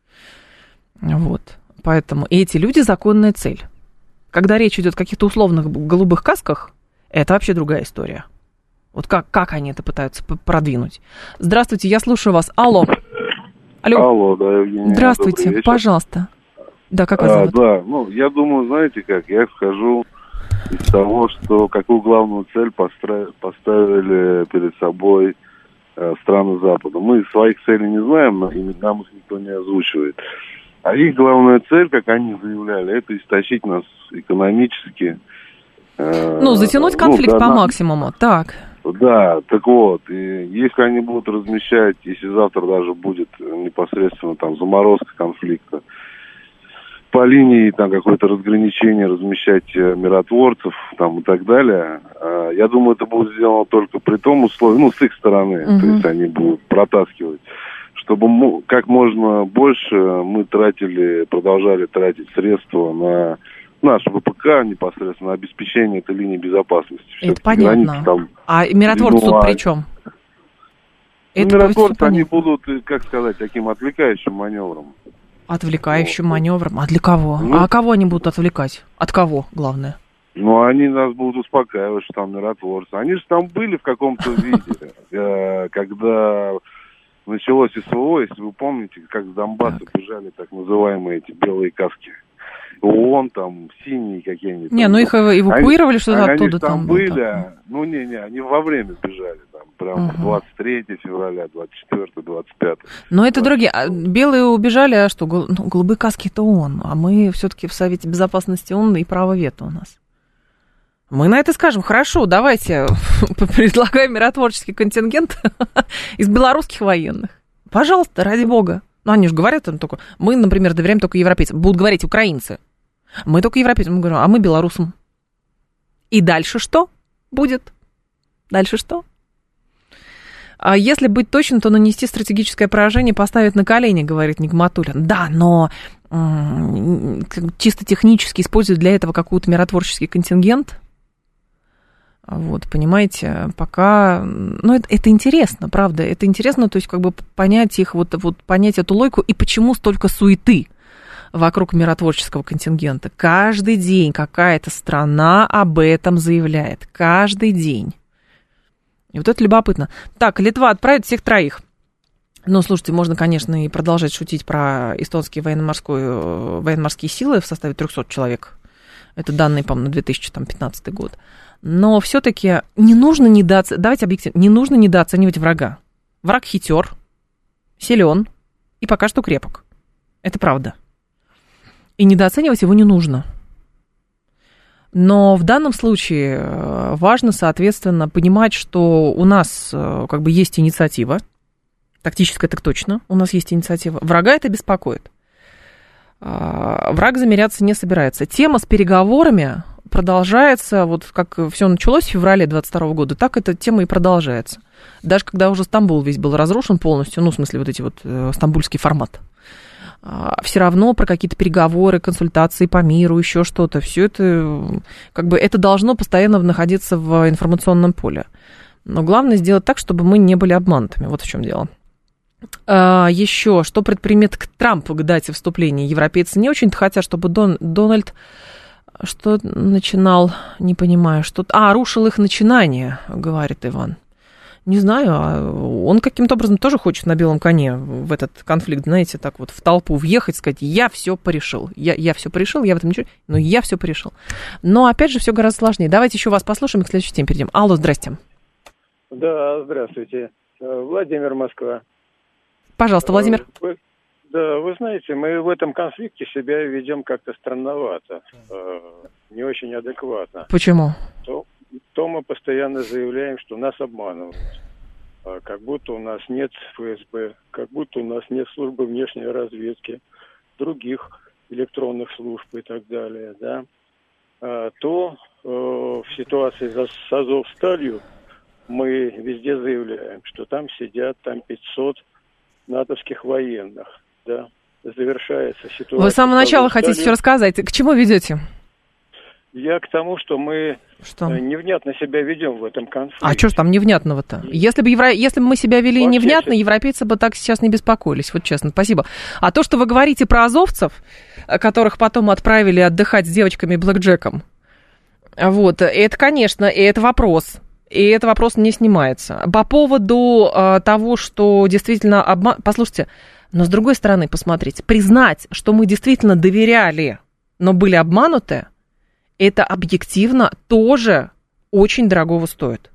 Вот. Поэтому эти люди законная цель. Когда речь идет о каких-то условных голубых касках, это вообще другая история. Вот как они это пытаются продвинуть. Здравствуйте, я слушаю вас. Алло. Алло, да, Евгения. Здравствуйте, пожалуйста. Да, как вас зовут? Да, я думаю, знаете как, я исхожу из того, что какую главную цель поставили перед собой страны Запада. Мы своих целей не знаем, и нам их никто не озвучивает. А их главная цель, как они заявляли, это истощить нас экономически. Затянуть конфликт по максимуму, так. Да, так вот, и если они будут размещать, если завтра даже будет непосредственно там заморозка конфликта, по линии там какое-то разграничение размещать миротворцев там и так далее, я думаю, это будет сделано только при том условии, с их стороны, то есть они будут протаскивать, чтобы как можно больше мы продолжали тратить средства на наш ВПК непосредственно, на обеспечение этой линии безопасности. Это понятно. А миротворцы тут при чем? Миротворцы, они будут, как сказать, таким отвлекающим маневром. Отвлекающим маневром? А для кого? А кого они будут отвлекать? От кого, главное? Они нас будут успокаивать, что там миротворцы. Они же там были в каком-то виде, когда началось СВО, если вы помните, как с Донбасса бежали так называемые эти белые каски. ООН, там, синие какие-нибудь. Их эвакуировали что-то оттуда. Они там были, они во время бежали, там, прям 23 февраля, 24, 25. Но это другие. Белые убежали, а что? Голубые каски это ООН, а мы все-таки в Совете Безопасности ООН и право вето у нас. Мы на это скажем, хорошо, давайте предлагаем миротворческий контингент из белорусских военных. Пожалуйста, ради бога. Они же говорят там только, мы, например, доверяем только европейцам. Будут говорить украинцы. Мы только европейцам. Мы говорим, а мы белорусам. И дальше что будет? Дальше что? А если быть точным, то нанести стратегическое поражение поставить на колени, говорит Нигматуллин. Да, но чисто технически используют для этого какой-то миротворческий контингент. Вот, понимаете, пока... это интересно, правда, это интересно, то есть как бы понять их, вот понять эту логику и почему столько суеты вокруг миротворческого контингента. Каждый день какая-то страна об этом заявляет. Каждый день. И вот это любопытно. Так, Литва отправит всех троих. Слушайте, можно, конечно, и продолжать шутить про эстонские военно-морские силы в составе 300 человек. Это данные, по-моему, на 2015 год. Но все-таки не нужно давайте объективно, не нужно недооценивать врага. Враг хитер, силен и пока что крепок. Это правда. И недооценивать его не нужно. Но в данном случае важно, соответственно, понимать, что у нас как бы есть инициатива. Тактическая так точно. У нас есть инициатива. Врага это беспокоит. Враг замеряться не собирается. Тема с переговорами продолжается, вот как все началось в феврале 2022 года, так эта тема и продолжается. Даже когда уже Стамбул весь был разрушен полностью, ну, в смысле, вот эти вот стамбульский формат, все равно про какие-то переговоры, консультации по миру, еще что-то, все это, как бы, это должно постоянно находиться в информационном поле. Но главное сделать так, чтобы мы не были обманутыми. Вот в чем дело. Еще, что предпримет Трамп к дате вступления? Европейцы не очень-то хотят, чтобы Дональд что начинал, не понимаю, что... рушил их начинание, говорит Иван. Не знаю, он каким-то образом тоже хочет на белом коне в этот конфликт, знаете, так вот в толпу въехать, сказать, я все порешил, я все порешил, я в этом ничего, но я все порешил. Но, опять же, все гораздо сложнее. Давайте еще вас послушаем и к следующей теме перейдем. Алло, здрасте. Да, здравствуйте. Владимир, Москва. Пожалуйста, Владимир. Вы знаете, мы в этом конфликте себя ведем как-то странновато, не очень адекватно. Почему? То мы постоянно заявляем, что нас обманывают. Как будто у нас нет ФСБ, как будто у нас нет службы внешней разведки, других электронных служб и так далее. Да? То в ситуации с Азовсталью мы везде заявляем, что там сидят 500 натовских военных. Да? Завершается ситуация. Вы с самого начала хотите все рассказать. К чему ведете? Я к тому, что мы невнятно себя ведем в этом конфликте. А что ж там невнятного-то? Если бы мы себя вели невнятно, европейцы бы так сейчас не беспокоились, вот честно, спасибо. А то, что вы говорите про азовцев, которых потом отправили отдыхать с девочками блэкджеком, вот, это, конечно, и это вопрос. И этот вопрос не снимается. По поводу того, что действительно Послушайте, но с другой стороны, посмотрите, признать, что мы действительно доверяли, но были обмануты, это объективно тоже очень дорогого стоит.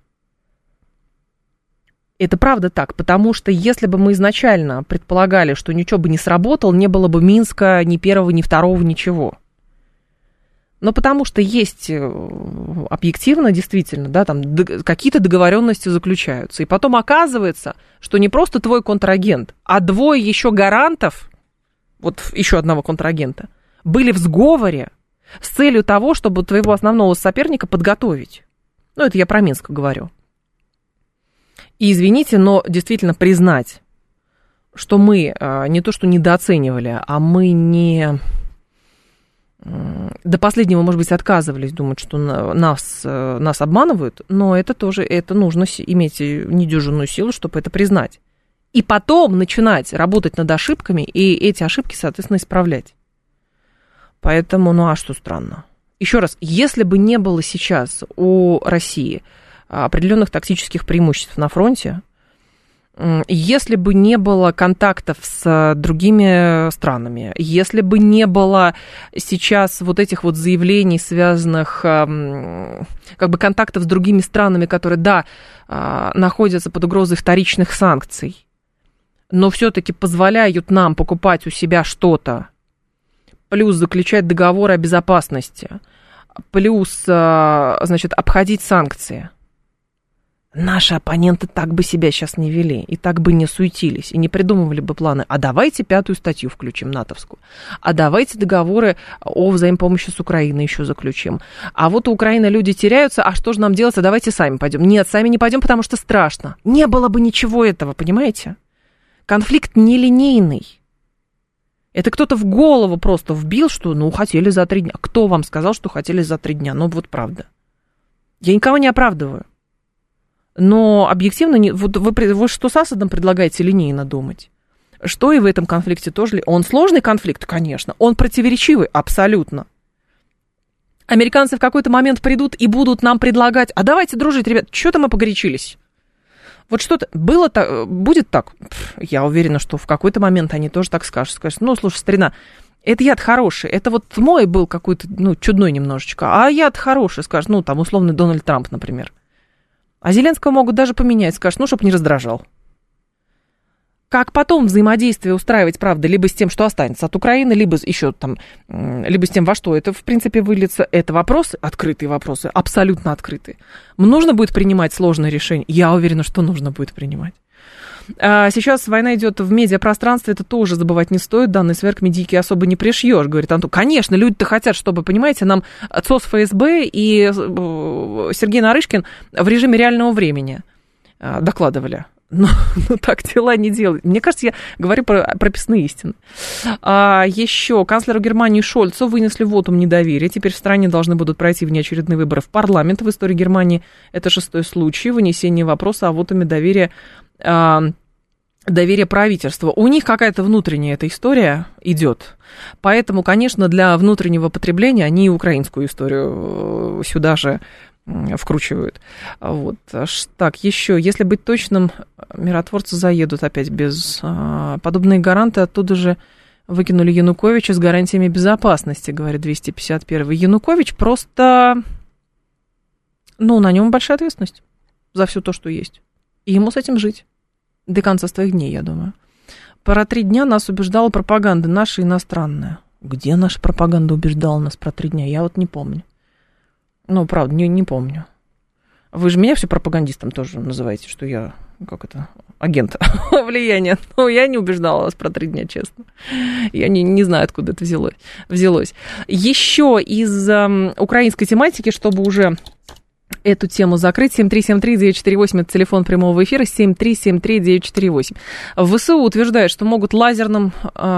Это правда так, потому что если бы мы изначально предполагали, что ничего бы не сработало, не было бы Минска ни первого, ни второго, ничего. Но потому что есть объективно, действительно, да, там какие-то договоренности заключаются. И потом оказывается, что не просто твой контрагент, а двое еще гарантов, вот еще одного контрагента, были в сговоре с целью того, чтобы твоего основного соперника подготовить. Ну, это я про Минск говорю. И извините, но действительно признать, что мы не то что недооценивали, а мы не... До последнего, может быть, отказывались думать, что нас обманывают, но это тоже, это нужно иметь недюжинную силу, чтобы это признать. И потом начинать работать над ошибками и эти ошибки, соответственно, исправлять. Поэтому, ну а что странно? Еще раз, если бы не было сейчас у России определенных тактических преимуществ на фронте, если бы не было контактов с другими странами, если бы не было сейчас вот этих вот заявлений, связанных, как бы контактов с другими странами, которые, да, находятся под угрозой вторичных санкций, но все-таки позволяют нам покупать у себя что-то, плюс заключать договоры о безопасности, плюс, значит, обходить санкции. Наши оппоненты так бы себя сейчас не вели, и так бы не суетились, и не придумывали бы планы. А давайте 5-ю статью включим, натовскую. А давайте договоры о взаимопомощи с Украиной еще заключим. А вот у Украины люди теряются, а что же нам делать? А давайте сами пойдем. Нет, сами не пойдем, потому что страшно. Не было бы ничего этого, понимаете? Конфликт нелинейный. Это кто-то в голову просто вбил, что, ну, хотели за 3 дня. Кто вам сказал, что хотели за 3 дня? Ну, вот правда. Я никого не оправдываю. Но объективно, вот вы что с Асадом предлагаете линейно думать? Что и в этом конфликте тоже? Он сложный конфликт, конечно. Он противоречивый, абсолютно. Американцы в какой-то момент придут и будут нам предлагать, а давайте дружить, ребят, что-то мы погорячились. Вот что-то было так, будет так. Я уверена, что в какой-то момент они тоже так скажут. Ну, слушай, старина, это яд хороший. Это вот мой был какой-то, ну, чудной немножечко. А яд хороший, скажет, ну, там, условный Дональд Трамп, например. А Зеленского могут даже поменять, скажут, ну, чтобы не раздражал. Как потом взаимодействие устраивать, правда, либо с тем, что останется от Украины, либо еще там, либо с тем, во что это, в принципе, выльется, это вопросы, открытые вопросы, абсолютно открытые. Нужно будет принимать сложные решения? Я уверена, что нужно будет принимать. Сейчас война идет в медиапространстве, это тоже забывать не стоит, данные сверками дикие особо не пришьешь, говорит Антон. Конечно, люди-то хотят, чтобы, понимаете, нам ЦОС ФСБ и Сергей Нарышкин в режиме реального времени докладывали. Но так дела не делают. Мне кажется, я говорю про прописные истины. Еще канцлеру Германии Шольцу вынесли вотум недоверия. Теперь в стране должны будут пройти внеочередные выборы в парламент. В истории Германии это 6-й случай вынесения вопроса о вотуме доверия правительству. У них какая-то внутренняя эта история идет. Поэтому, конечно, для внутреннего потребления они и украинскую историю сюда же вкручивают. Вот. Так, еще, если быть точным, миротворцы заедут опять без... Подобные гаранты оттуда же выкинули Януковича с гарантиями безопасности, говорит 251-й. Янукович просто... на нем большая ответственность за все то, что есть. И ему с этим жить до конца своих дней, я думаю. Про 3 дня нас убеждала пропаганда, наша иностранная. Где наша пропаганда убеждала нас про 3 дня? Я вот не помню. Правда, не помню. Вы же меня все пропагандистом тоже называете, что я, агент влияния. Но я не убеждала вас про 3 дня, честно. Я не знаю, откуда это взялось. Еще из украинской тематики, чтобы уже эту тему закрыть, 7373948, это телефон прямого эфира, 7373948. ВСУ утверждает, что могут лазерным...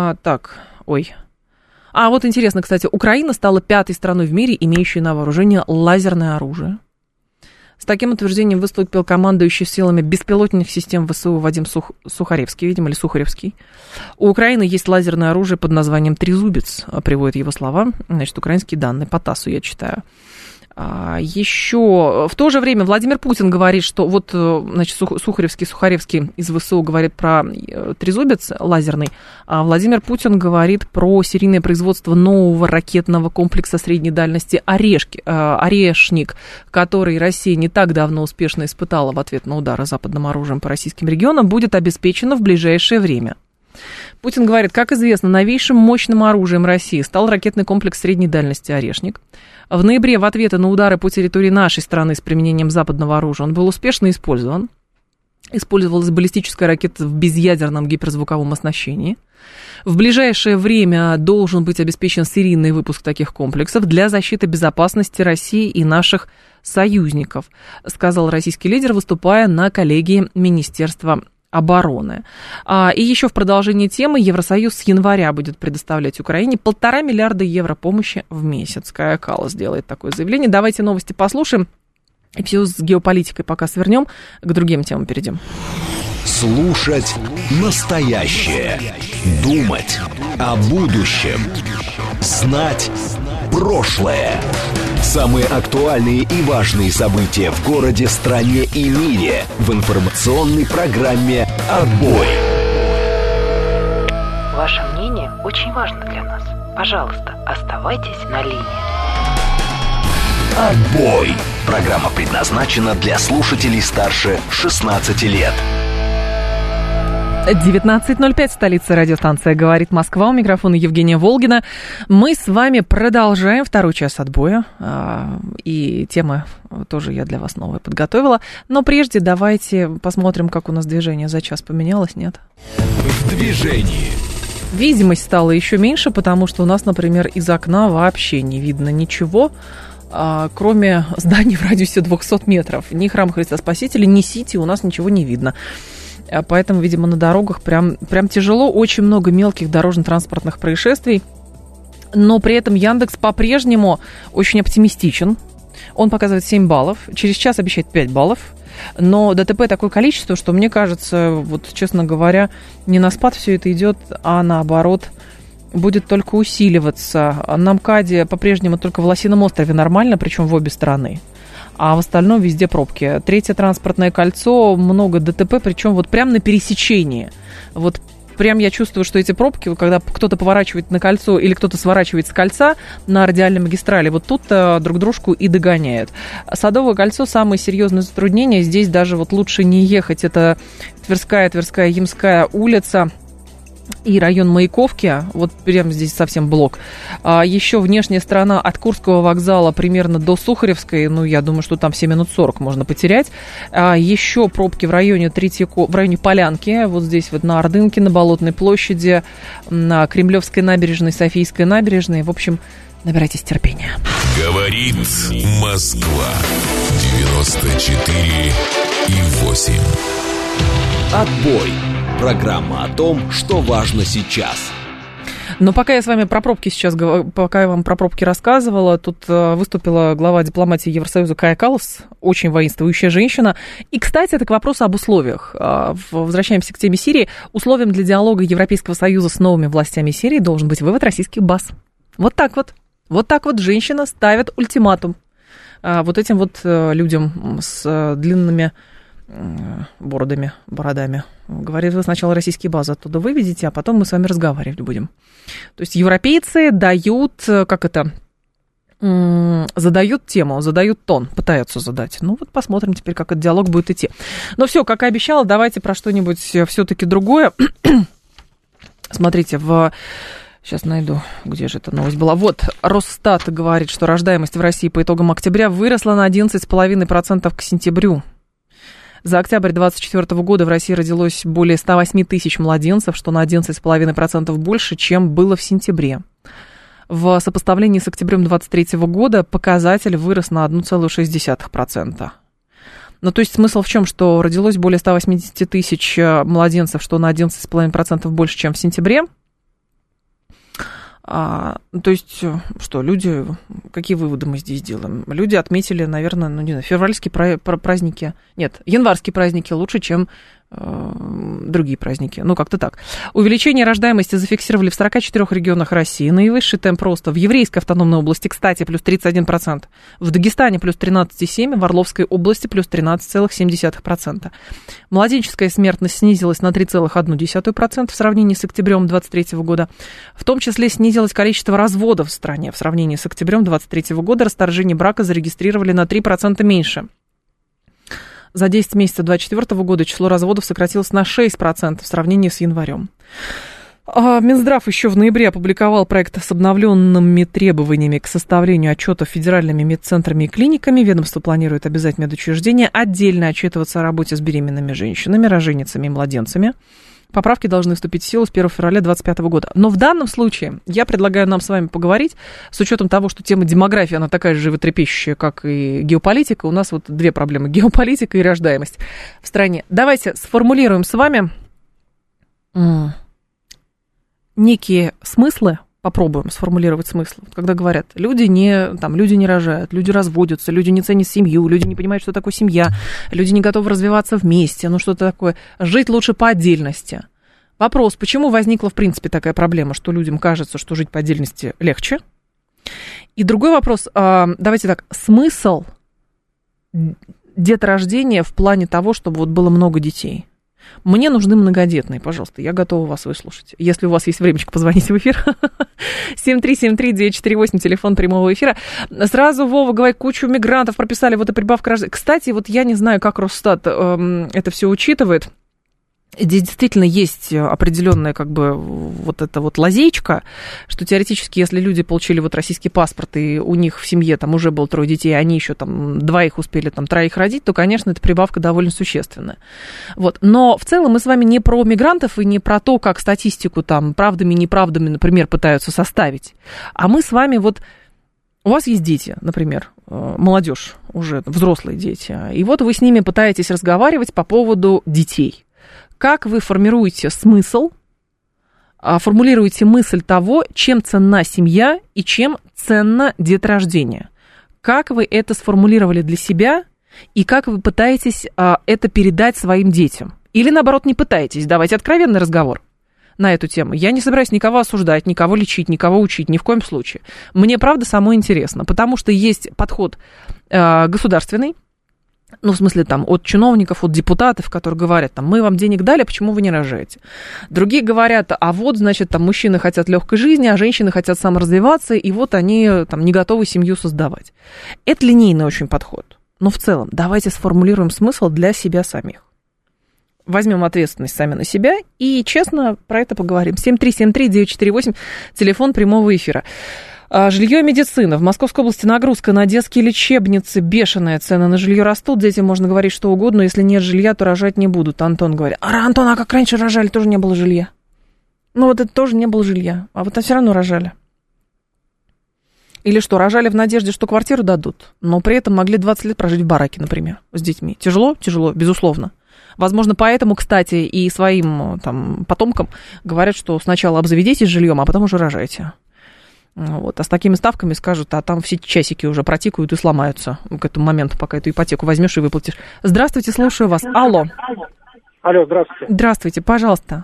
вот интересно, кстати, Украина стала 5-й страной в мире, имеющей на вооружении лазерное оружие. С таким утверждением выступил командующий силами беспилотных систем ВСУ Вадим Сухаревский, видимо, или Сухаревский. У Украины есть лазерное оружие под названием «Трезубец», приводят его слова, украинские данные, по ТАССу я читаю. Еще в то же время Владимир Путин говорит, что Сухаревский из ВСУ говорит про трезубец лазерный, а Владимир Путин говорит про серийное производство нового ракетного комплекса средней дальности «Орешник», который Россия не так давно успешно испытала в ответ на удары западным оружием по российским регионам, будет обеспечено в ближайшее время. Путин говорит, как известно, новейшим мощным оружием России стал ракетный комплекс средней дальности «Орешник». В ноябре в ответы на удары по территории нашей страны с применением западного оружия он был успешно использован. Использовалась баллистическая ракета в безъядерном гиперзвуковом оснащении. В ближайшее время должен быть обеспечен серийный выпуск таких комплексов для защиты безопасности России и наших союзников, сказал российский лидер, выступая на коллегии Министерства обороны. И еще в продолжении темы Евросоюз с января будет предоставлять Украине 1,5 миллиарда евро помощи в месяц. Кая Каллас делает такое заявление. Давайте новости послушаем. И все с геополитикой пока свернем. К другим темам перейдем. Слушать настоящее. Думать о будущем. Знать прошлое. Самые актуальные и важные события в городе, стране и мире в информационной программе «Отбой». Ваше мнение очень важно для нас. Пожалуйста, оставайтесь на линии. «Отбой». Программа предназначена для слушателей старше 16 лет. 19:05, столица, радиостанция «Говорит Москва», у микрофона Евгения Волгина. Мы с вами продолжаем второй час отбоя, и темы тоже я для вас новые подготовила. Но прежде давайте посмотрим, как у нас движение за час поменялось, нет? В движении. Видимость стала еще меньше, потому что у нас, например, из окна вообще не видно ничего, кроме зданий в радиусе 200 метров. Ни Храм Христа Спасителя, ни Сити у нас ничего не видно. Поэтому, видимо, на дорогах прям тяжело. Очень много мелких дорожно-транспортных происшествий. Но при этом Яндекс по-прежнему очень оптимистичен. Он показывает 7 баллов. Через час обещает 5 баллов. Но ДТП такое количество, что, мне кажется, вот, честно говоря, не на спад все это идет, а наоборот будет только усиливаться. На МКАДе по-прежнему только в Лосином острове нормально, причем в обе стороны. А в остальном везде пробки. Третье транспортное кольцо, много ДТП, причем вот прямо на пересечении. Вот прям я чувствую, что эти пробки, когда кто-то поворачивает на кольцо или кто-то сворачивает с кольца на радиальной магистрали, вот тут друг дружку и догоняют. Садовое кольцо, самое серьезное затруднение. Здесь даже вот лучше не ехать. Это Тверская, Ямская улица. и район Маяковки, вот прямо здесь совсем блок. Еще внешняя сторона от Курского вокзала примерно до Сухаревской, ну, я думаю, что там все минут 40 можно потерять. Еще пробки в районе в районе Полянки, вот здесь вот на Ордынке, на Болотной площади, на Кремлевской набережной, Софийской набережной. В общем, набирайтесь терпения. Говорит Москва. 94,8. Отбой. Программа о том, что важно сейчас. Но пока я с вами про пробки пока я вам про пробки рассказывала, тут выступила глава дипломатии Евросоюза Кая Каллас, очень воинствующая женщина. И, кстати, это к вопросу об условиях. Возвращаемся к теме Сирии. Условием для диалога Европейского Союза с новыми властями Сирии должен быть вывод российских баз. Вот так вот. Вот так вот женщина ставит ультиматум вот этим вот людям с длинными бородами. Говорит, вы сначала российские базы оттуда выведите, а потом мы с вами разговаривать будем. То есть европейцы дают, задают тему, задают тон, пытаются задать. Ну вот посмотрим теперь, как этот диалог будет идти. Но все, как и обещала, давайте про что-нибудь все-таки другое. Смотрите, сейчас найду, где же эта новость была. Вот, Росстат говорит, что рождаемость в России по итогам октября выросла на 11,5% к сентябрю. За октябрь 2024 года в России родилось более 108 тысяч младенцев, что на 11,5% больше, чем было в сентябре. В сопоставлении с октябрем 2023 года показатель вырос на 1,6%. Ну, то есть смысл в чем, что родилось более 180 тысяч младенцев, что на 11,5% больше, чем в сентябре. То есть, что, люди, какие выводы мы здесь делаем? Люди отметили, наверное, февральские праздники, январские праздники лучше, чем другие праздники. Ну, как-то так. Увеличение рождаемости зафиксировали в 44 регионах России. Наивысший темп роста в Еврейской автономной области, кстати, плюс 31%. В Дагестане плюс 13,7%, в Орловской области плюс 13,7%. Младенческая смертность снизилась на 3,1% в сравнении с октябрем 2023 года. В том числе снизилось количество разводов в стране. В сравнении с октябрем 2023 года расторжение брака зарегистрировали на 3% меньше. За 10 месяцев 2024 года число разводов сократилось на 6% в сравнении с январем. Минздрав еще в ноябре опубликовал проект с обновленными требованиями к составлению отчетов федеральными медцентрами и клиниками. Ведомство планирует обязать медучреждения отдельно отчитываться о работе с беременными женщинами, роженицами и младенцами. Поправки должны вступить в силу с 1 февраля 2025 года. Но в данном случае я предлагаю нам с вами поговорить, с учетом того, что тема демографии, она такая же животрепещущая, как и геополитика. У нас вот две проблемы – геополитика и рождаемость в стране. Давайте сформулируем с вами некие смыслы, попробуем сформулировать смысл. Когда говорят, люди не рожают, люди разводятся, люди не ценят семью, люди не понимают, что такое семья, люди не готовы развиваться вместе, ну что-то такое. Жить лучше по отдельности. Вопрос, почему возникла в принципе такая проблема, что людям кажется, что жить по отдельности легче? И другой вопрос, давайте так, смысл деторождения в плане того, чтобы вот было много детей? Мне нужны многодетные, пожалуйста, я готова вас выслушать. Если у вас есть времечко, позвоните в эфир. 7373948, телефон прямого эфира. Сразу, Вова, говорит, кучу мигрантов прописали, вот и прибавка рождения. Кстати, вот я не знаю, как Росстат это все учитывает. Здесь действительно есть определенная как бы вот эта вот лазейка, что теоретически, если люди получили вот российский паспорт, и у них в семье там уже было 3 детей, они еще там 2 успели, там 3 родить, то, конечно, эта прибавка довольно существенная. Вот. Но в целом мы с вами не про мигрантов и не про то, как статистику там правдами, неправдами, например, пытаются составить, а мы с вами вот... У вас есть дети, например, молодежь, уже взрослые дети, и вот вы с ними пытаетесь разговаривать по поводу детей. Как вы формируете смысл, формулируете мысль того, чем ценна семья и чем ценно деторождение? Как вы это сформулировали для себя и как вы пытаетесь это передать своим детям? Или, наоборот, не пытаетесь? Давайте откровенный разговор на эту тему. Я не собираюсь никого осуждать, никого лечить, никого учить, ни в коем случае. Мне, правда, самое интересно, потому что есть подход государственный, ну, в смысле, там, от чиновников, от депутатов, которые говорят, там, мы вам денег дали, почему вы не рожаете? Другие говорят, а вот, значит, там, мужчины хотят легкой жизни, а женщины хотят саморазвиваться, и вот они, там, не готовы семью создавать. Это линейный очень подход. Но в целом, давайте сформулируем смысл для себя самих. возьмем ответственность сами на себя и честно про это поговорим. 7373948, телефон прямого эфира. Жилье и медицина. В Московской области нагрузка на детские лечебницы бешеная. Цены на жилье растут. Детям можно говорить что угодно. Если нет жилья, то рожать не будут. Антон говорит. Антон, а как раньше рожали? Тоже не было жилья. Ну вот это тоже не было жилья. А вот все равно рожали. Или что, рожали в надежде, что квартиру дадут, но при этом могли 20 лет прожить в бараке, например, с детьми. Тяжело? Тяжело, безусловно. Возможно, поэтому, кстати, и своим там потомкам говорят, что сначала обзаведитесь жильем, а потом уже рожайте. Вот. А с такими ставками скажут, а там все часики уже протикают и сломаются к этому моменту, пока эту ипотеку возьмешь и выплатишь. Здравствуйте, слушаю вас. Алло. Алло, здравствуйте. Здравствуйте, пожалуйста.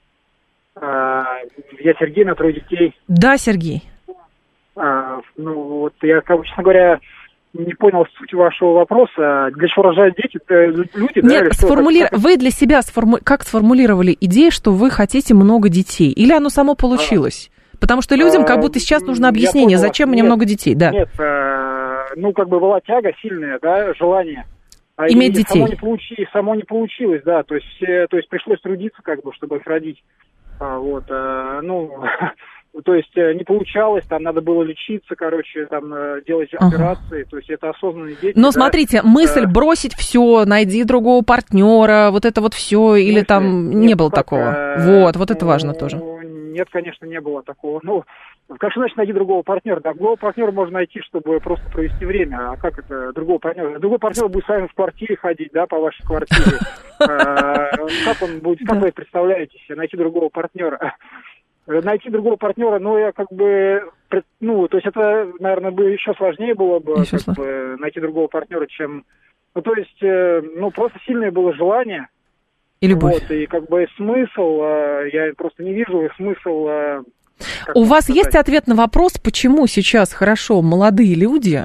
Я Сергей, на 3 детей. Да, Сергей. Ну, вот я, честно говоря, не понял суть вашего вопроса. Для чего рожают дети? Люди, нет, да, вы для себя как сформулировали идею, что вы хотите много детей? Или оно само получилось? Потому что людям как будто сейчас нужно объяснение, зачем мне много детей, да. Нет, ну, как бы была тяга сильная, да, желание. Иметь детей. Само не получилось, да, то есть пришлось трудиться, как бы, чтобы их родить. Вот, ну, то есть не получалось, там надо было лечиться, короче, там делать операции, то есть это осознанные дети. Но смотрите, мысль бросить все, найди другого партнера, вот это вот все, или там не было такого? Вот это важно тоже. Нет, конечно, не было такого. Ну, как же, значит, найди другого партнера? Да, другого партнера можно найти, чтобы просто провести время. А как это другого партнера? Другой партнер будет с вами в квартире ходить, да, по вашей квартире. Как он будет, как вы представляете себе, найти другого партнера? Найти другого партнера, ну, я как бы, ну, то есть это, наверное, бы еще сложнее было бы, как бы найти другого партнера, чем, ну, то есть, ну, просто сильное было желание. И любовь. Вот, и как бы смысл, я просто не вижу смысл. У вас есть ответ на вопрос, почему сейчас хорошо молодые люди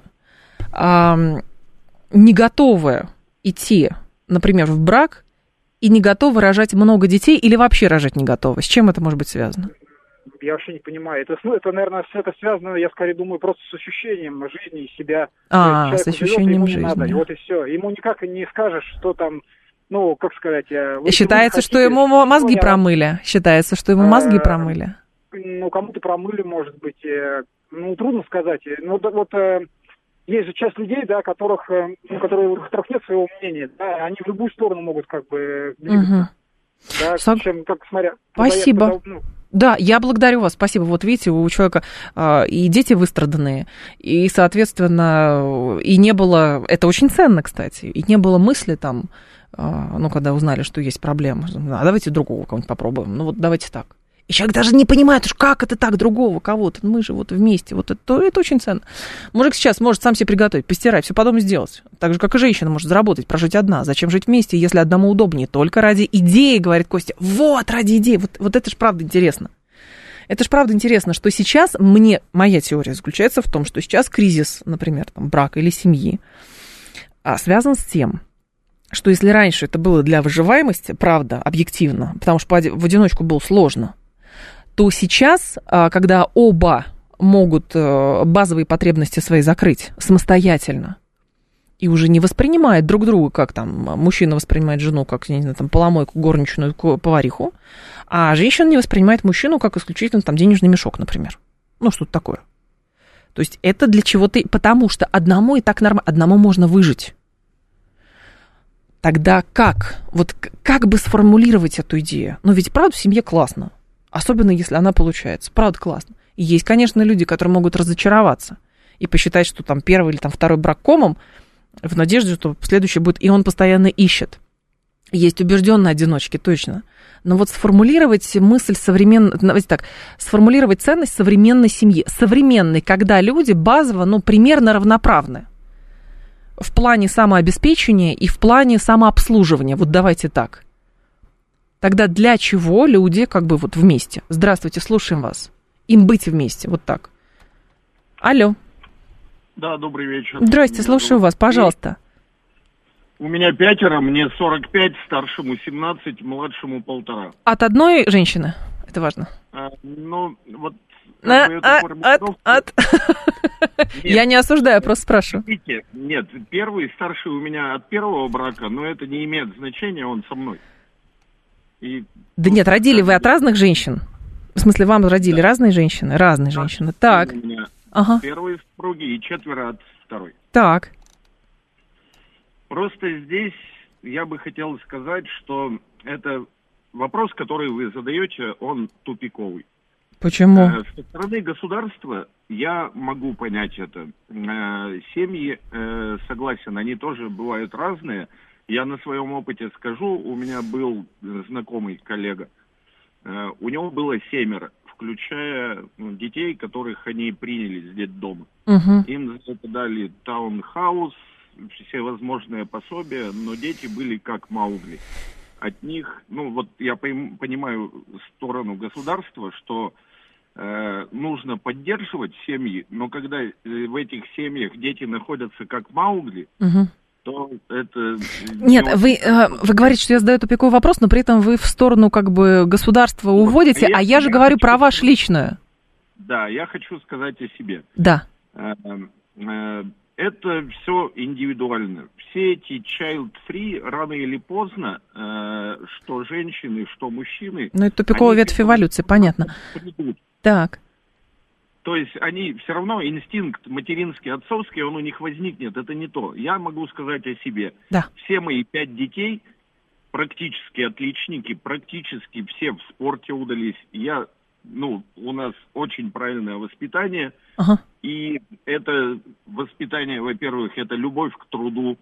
не готовы идти, например, в брак и не готовы рожать много детей или вообще рожать не готовы? С чем это может быть связано? Я вообще не понимаю. Это, наверное, это связано, я скорее думаю, просто с ощущением жизни и себя. С ощущением жизни. Надо, и вот и все. Ему никак не скажешь, что там. Ну, как сказать... Считается, что ему мозги промыли? Считается, что ему мозги промыли? Ну, кому-то промыли, может быть. Ну, трудно сказать. Ну, вот есть же часть людей, да, у которых нет своего мнения, да, они в любую сторону могут как бы двигаться. Да, смотря... Спасибо. Да, я благодарю вас, спасибо. Вот видите, у человека и дети выстраданные, и, соответственно, и не было... Это очень ценно, кстати. И не было мысли там... Ну, когда узнали, что есть проблема, давайте другого кого-нибудь попробуем, ну вот давайте так. И человек даже не понимает, как это так, другого кого-то, мы же вот вместе, вот это очень ценно. Мужик сейчас может сам себе приготовить, постирать, все по дому сделать, так же, как и женщина может заработать, прожить одна. Зачем жить вместе, если одному удобнее? Только ради идеи, говорит Костя. Вот, ради идеи, вот это ж правда интересно. Это ж правда интересно, что сейчас моя теория заключается в том, что сейчас кризис, например, там, брака или семьи, связан с тем, что если раньше это было для выживаемости, правда, объективно, потому что в одиночку было сложно, то сейчас, когда оба могут базовые потребности свои закрыть самостоятельно и уже не воспринимают друг друга, как там мужчина воспринимает жену, как, не знаю, там, поломойку, горничную, повариху, а женщина не воспринимает мужчину как исключительно там денежный мешок, например. Ну, что-то такое. То есть это для чего-то, потому что одному и так нормально, одному можно выжить. Тогда как? Вот как бы сформулировать эту идею? Ну, ведь, правда, в семье классно. Особенно, если она получается. Правда, классно. И есть, конечно, люди, которые могут разочароваться и посчитать, что там первый или там второй брак комом, в надежде, что следующий будет, и он постоянно ищет. Есть убежденные одиночки, точно. Но вот сформулировать мысль давайте так, сформулировать ценность современной семьи. Современной, когда люди базово, ну, примерно равноправны. В плане самообеспечения и в плане самообслуживания. Вот давайте так. Тогда для чего люди как бы вот вместе? Здравствуйте, слушаем вас. Им быть вместе, вот так. Алло. Да, добрый вечер. Здрасте, слушаю вас, пожалуйста. У меня 5, мне 45, старшему 17, младшему 1,5. От одной женщины? Это важно. Ну, вот... Я не осуждаю, просто спрашиваю. Нет, первый, старший у меня от первого брака, но это не имеет значения, он со мной. Да нет, родили вы от разных женщин? В смысле, вам родили разные женщины? Разные женщины. Так. У меня ага. первые супруги и 4 от второй. Так. Просто здесь я бы хотел сказать, что это вопрос, который вы задаете, он тупиковый. Почему? Со стороны государства я могу понять это. Семьи, согласен, они тоже бывают разные. Я на своем опыте скажу, у меня был знакомый коллега, у него было 7, включая детей, которых они приняли с детдома. Им за это дали таунхаус, все возможные пособия, но дети были как Маугли. От них, я понимаю сторону государства, что нужно поддерживать семьи, но когда в этих семьях дети находятся как Маугли, то это... Нет, вы говорите, что я задаю тупиковый вопрос, но при этом вы в сторону как бы государства уводите, а я же говорю про вашу личную. Да, я хочу сказать о себе. Да. Это все индивидуально. Все эти child-free рано или поздно, что женщины, что мужчины... Ну, это тупиковая ветвь эволюции, понятно. Придут. Так. То есть они все равно, инстинкт материнский, отцовский, он у них возникнет. Это не то. Я могу сказать о себе. Да. Все мои 5 детей практически отличники, практически все в спорте удались. У нас очень правильное воспитание. Ага. И это воспитание, во-первых, это любовь к труду,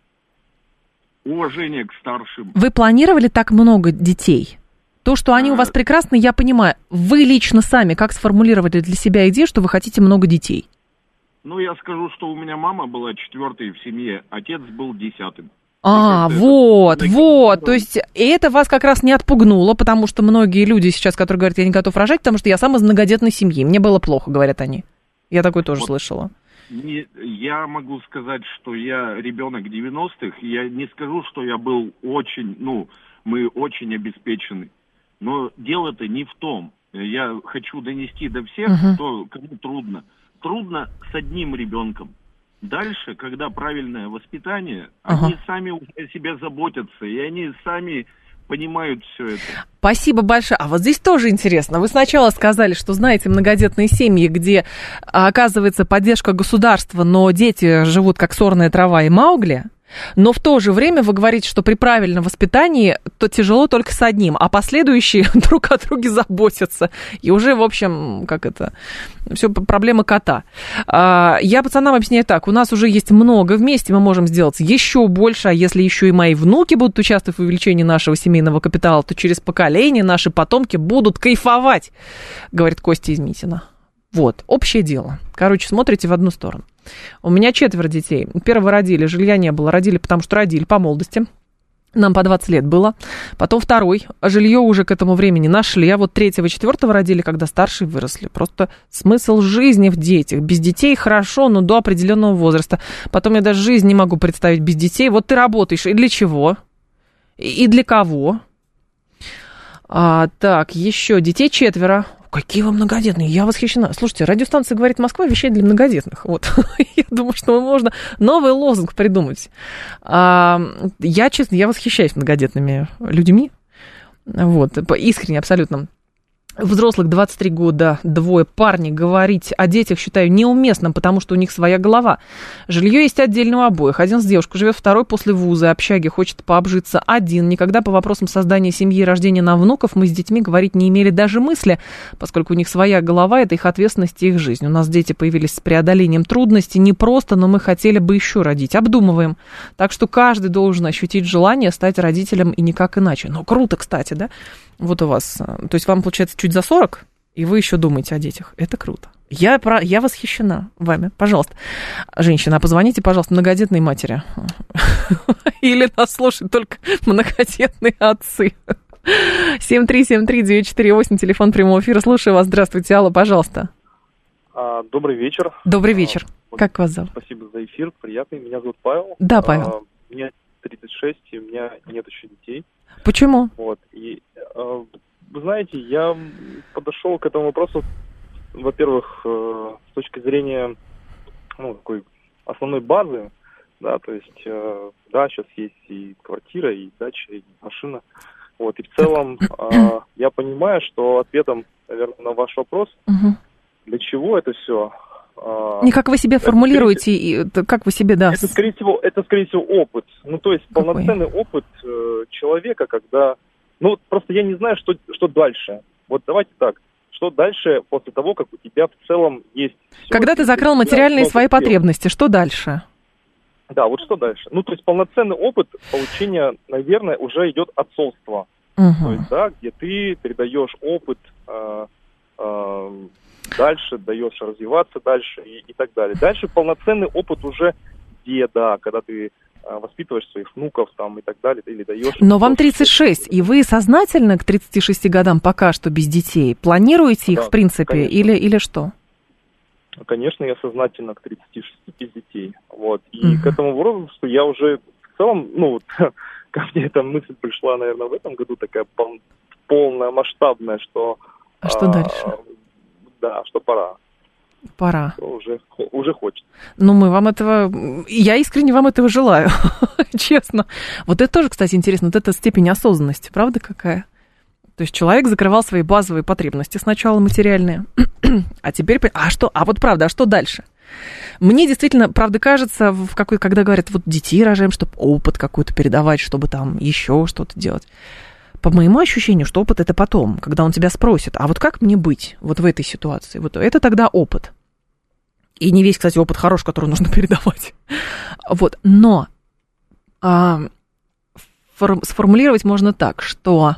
уважение к старшим. Вы планировали так много детей? То, что они у вас прекрасны, я понимаю. Вы лично сами как сформулировали для себя идею, что вы хотите много детей? Я скажу, что у меня мама была 4-й в семье, отец был 10-м. Вот. То есть это вас как раз не отпугнуло, потому что многие люди сейчас, которые говорят, я не готов рожать, потому что я сам из многодетной семьи, мне было плохо, говорят они. Я такое тоже слышала. Я могу сказать, что я ребенок 90-х, я не скажу, что я был очень, мы очень обеспечены. Но дело-то не в том. Я хочу донести до всех, кому трудно. Трудно с одним ребенком. Дальше, когда правильное воспитание, они сами уже о себе заботятся, и они сами понимают все это. Спасибо большое. А вот здесь тоже интересно. Вы сначала сказали, что знаете многодетные семьи, где оказывается поддержка государства, но дети живут как сорная трава и Маугли. Но в то же время вы говорите, что при правильном воспитании то тяжело только с одним, а последующие друг о друге заботятся. И уже, в общем, все проблема кота. Я пацанам объясняю так, у нас уже есть много, вместе мы можем сделать еще больше, а если еще и мои внуки будут участвовать в увеличении нашего семейного капитала, то через поколение наши потомки будут кайфовать, говорит Костя из Митина. Вот, общее дело. Смотрите в одну сторону. У меня 4 детей. Первого родили, жилья не было. Родили, потому что родили по молодости. Нам по 20 лет было. Потом второй. Жилье уже к этому времени нашли. А вот 3-го и 4-го родили, когда старшие выросли. Просто смысл жизни в детях. Без детей хорошо, но до определенного возраста. Потом я даже жизнь не могу представить без детей. Вот ты работаешь. И для чего? И для кого? Так, еще детей 4. Какие вы многодетные, я восхищена. Слушайте, радиостанция «Говорит Москва» вещает для многодетных. Вот. Я думаю, что можно новый лозунг придумать. Я восхищаюсь многодетными людьми. Вот, искренне, абсолютно. Взрослых 23 года, 2 парни, говорить о детях считаю неуместным, потому что у них своя голова. Жилье есть отдельно у обоих. Один с девушкой живет, второй после вуза, общаги, хочет пообжиться один. Никогда по вопросам создания семьи и рождения нам внуков мы с детьми говорить не имели даже мысли, поскольку у них своя голова, это их ответственность и их жизнь. У нас дети появились с преодолением трудностей, непросто, но мы хотели бы еще родить. Обдумываем. Так что каждый должен ощутить желание стать родителем и никак иначе. Но круто, кстати, да? Вот у вас, то есть вам, получается, чуть за 40, и вы еще думаете о детях. Это круто. Я восхищена вами. Пожалуйста, женщина, позвоните, пожалуйста, многодетной матери. Или нас слушают только многодетные отцы. 7373948, телефон прямого эфира. Слушаю вас. Здравствуйте, Алла, пожалуйста. Добрый вечер. Добрый вечер. Как вас зовут? Спасибо за эфир, приятный. Меня зовут Павел. Да, Павел. Мне 36, и у меня нет еще детей. Почему? Вот. И, вы знаете, я подошел к этому вопросу, во-первых, с точки зрения, такой основной базы, да, то есть, да, сейчас есть и квартира, и дача, и машина, Вот, и в целом я понимаю, что ответом, наверное, на ваш вопрос, для чего это все... Не как вы себе формулируете, как вы себе, да... Это, скорее всего, опыт. Ну, то есть полноценный опыт человека, когда... Ну, просто я не знаю, что дальше. Вот давайте так. Что дальше после того, как у тебя в целом есть... Когда ты закрыл материальные свои потребности, что дальше? Да, вот что дальше? Ну, то есть полноценный опыт получения, наверное, уже идет отцовство. То есть, да, где ты передаешь опыт дальше, даешь развиваться дальше и так далее. Дальше полноценный опыт уже деда, когда ты воспитываешь своих внуков там и так далее, или даешь... Но вам 36, и вы сознательно к 36 годам пока что без детей? Планируете их, в принципе, или что? Конечно, я сознательно к 36 без детей. Вот. И к этому возрасту я уже в целом, ну, вот, ко мне эта мысль пришла, наверное, в этом году, такая полная, масштабная, что... А что дальше? Да, что пора. Пора. Уже хочет. Ну, мы вам этого... Я искренне вам этого желаю, честно. Вот это тоже, кстати, интересно, вот эта степень осознанности, правда, какая? То есть человек закрывал свои базовые потребности сначала материальные, а теперь... А вот правда, а что дальше? Мне действительно, правда, кажется, когда говорят, вот детей рожаем, чтобы опыт какой-то передавать, чтобы там еще что-то делать. По моему ощущению, что опыт это потом, когда он тебя спросит, а вот как мне быть вот в этой ситуации? Вот это тогда опыт. И не весь, кстати, опыт хороший, который нужно передавать. Вот, но сформулировать можно так, что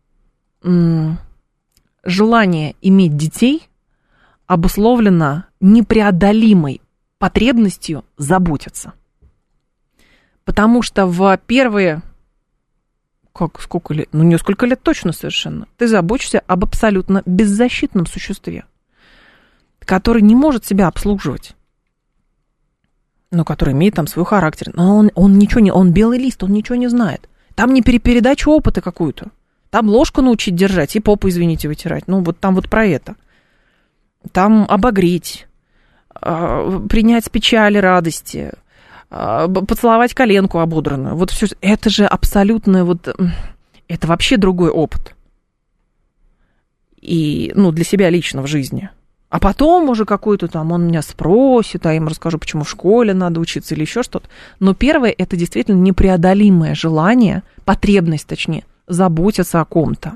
желание иметь детей обусловлено непреодолимой потребностью заботиться. Потому что в первые... Сколько лет? Ну, несколько лет точно совершенно. Ты заботишься об абсолютно беззащитном существе, который не может себя обслуживать, но который имеет там свой характер. Но он ничего не... Он белый лист, он ничего не знает. Там не передача опыта какую-то. Там ложку научить держать и попу, извините, вытирать. Ну, вот там вот про это. Там обогреть, принять с печали радости, поцеловать коленку ободранную. Вот все это же абсолютно вот... Это вообще другой опыт. И, ну, для себя лично в жизни. А потом уже какой-то там он меня спросит, а я ему расскажу, почему в школе надо учиться или еще что-то. Но первое, это действительно непреодолимое желание, потребность, точнее, заботиться о ком-то.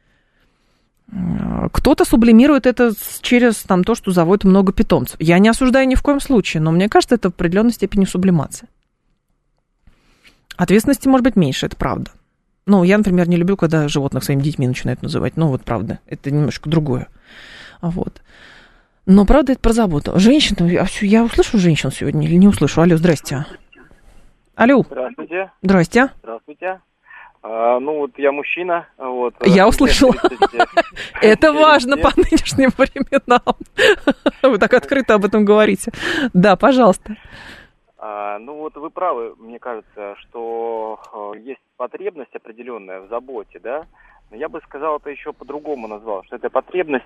Кто-то сублимирует это через там, то, что заводит много питомцев. Я не осуждаю ни в коем случае, но мне кажется, это в определенной степени сублимация. Ответственности может быть меньше, это правда. Ну, я, например, не люблю, когда животных своими детьми начинают называть. Ну, вот правда, это немножко другое. Вот. Но правда, это про заботу. Женщина, я услышу женщин сегодня или не услышу? Алло, здрасте. Алло. Здравствуйте. Здрасте. Здравствуйте. Ну, вот я мужчина. Вот, я услышала. Это важно по нынешним временам. Вы так открыто об этом говорите. Да, пожалуйста. Ну, вот вы правы, мне кажется, что есть потребность определенная в заботе, да? Но я бы сказал, это еще по-другому назвал, что это потребность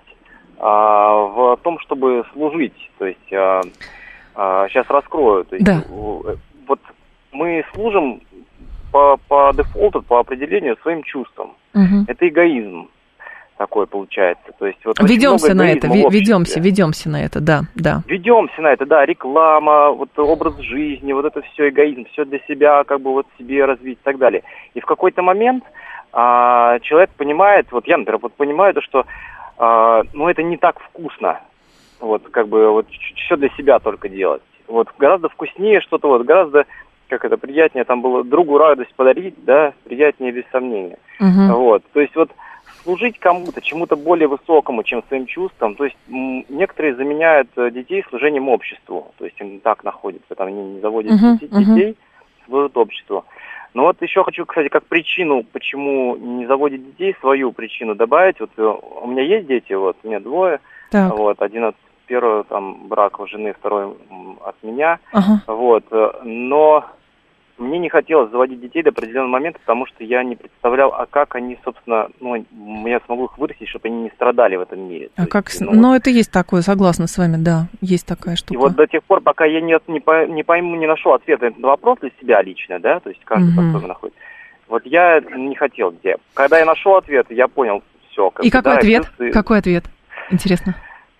в том, чтобы служить. То есть, сейчас раскрою. То есть, да. Вот мы служим по дефолту, по определению своим чувствам. Угу. Это эгоизм такой получается. То есть, вот ведемся на это, ведемся на это, да. Ведемся на это, да, реклама, вот образ жизни, вот это все эгоизм, все для себя, как бы вот себе развить и так далее. И в какой-то момент человек понимает, вот я, например, вот понимаю то, что ну это не так вкусно, вот как бы вот все для себя только делать. Вот гораздо вкуснее что-то, вот гораздо как это приятнее там было другу радость подарить, да, приятнее без сомнения. Вот, то есть вот служить кому-то, чему-то более высокому, чем своим чувствам. То есть некоторые заменяют детей служением обществу. То есть они так находятся, там они не заводят детей, служат обществу. Но вот еще хочу, кстати, как причину, почему не заводят детей, свою причину добавить. Вот у меня есть дети, вот у меня двое. Так. Вот, один от первого там брака у жены, второй от меня. Вот, но мне не хотелось заводить детей до определенного момента, потому что я не представлял, а как они, собственно, ну, я смогу их вырастить, чтобы они не страдали в этом мире. А как? Ну, это есть такое, согласна с вами, да, есть такая штука. И вот до тех пор, пока я не пойму, не нашел ответа на этот вопрос для себя лично, да, то есть каждый по-своему находит. Вот я не хотел где. Когда я нашел ответ, я понял все. И какой ответ? Какой ответ? Интересно.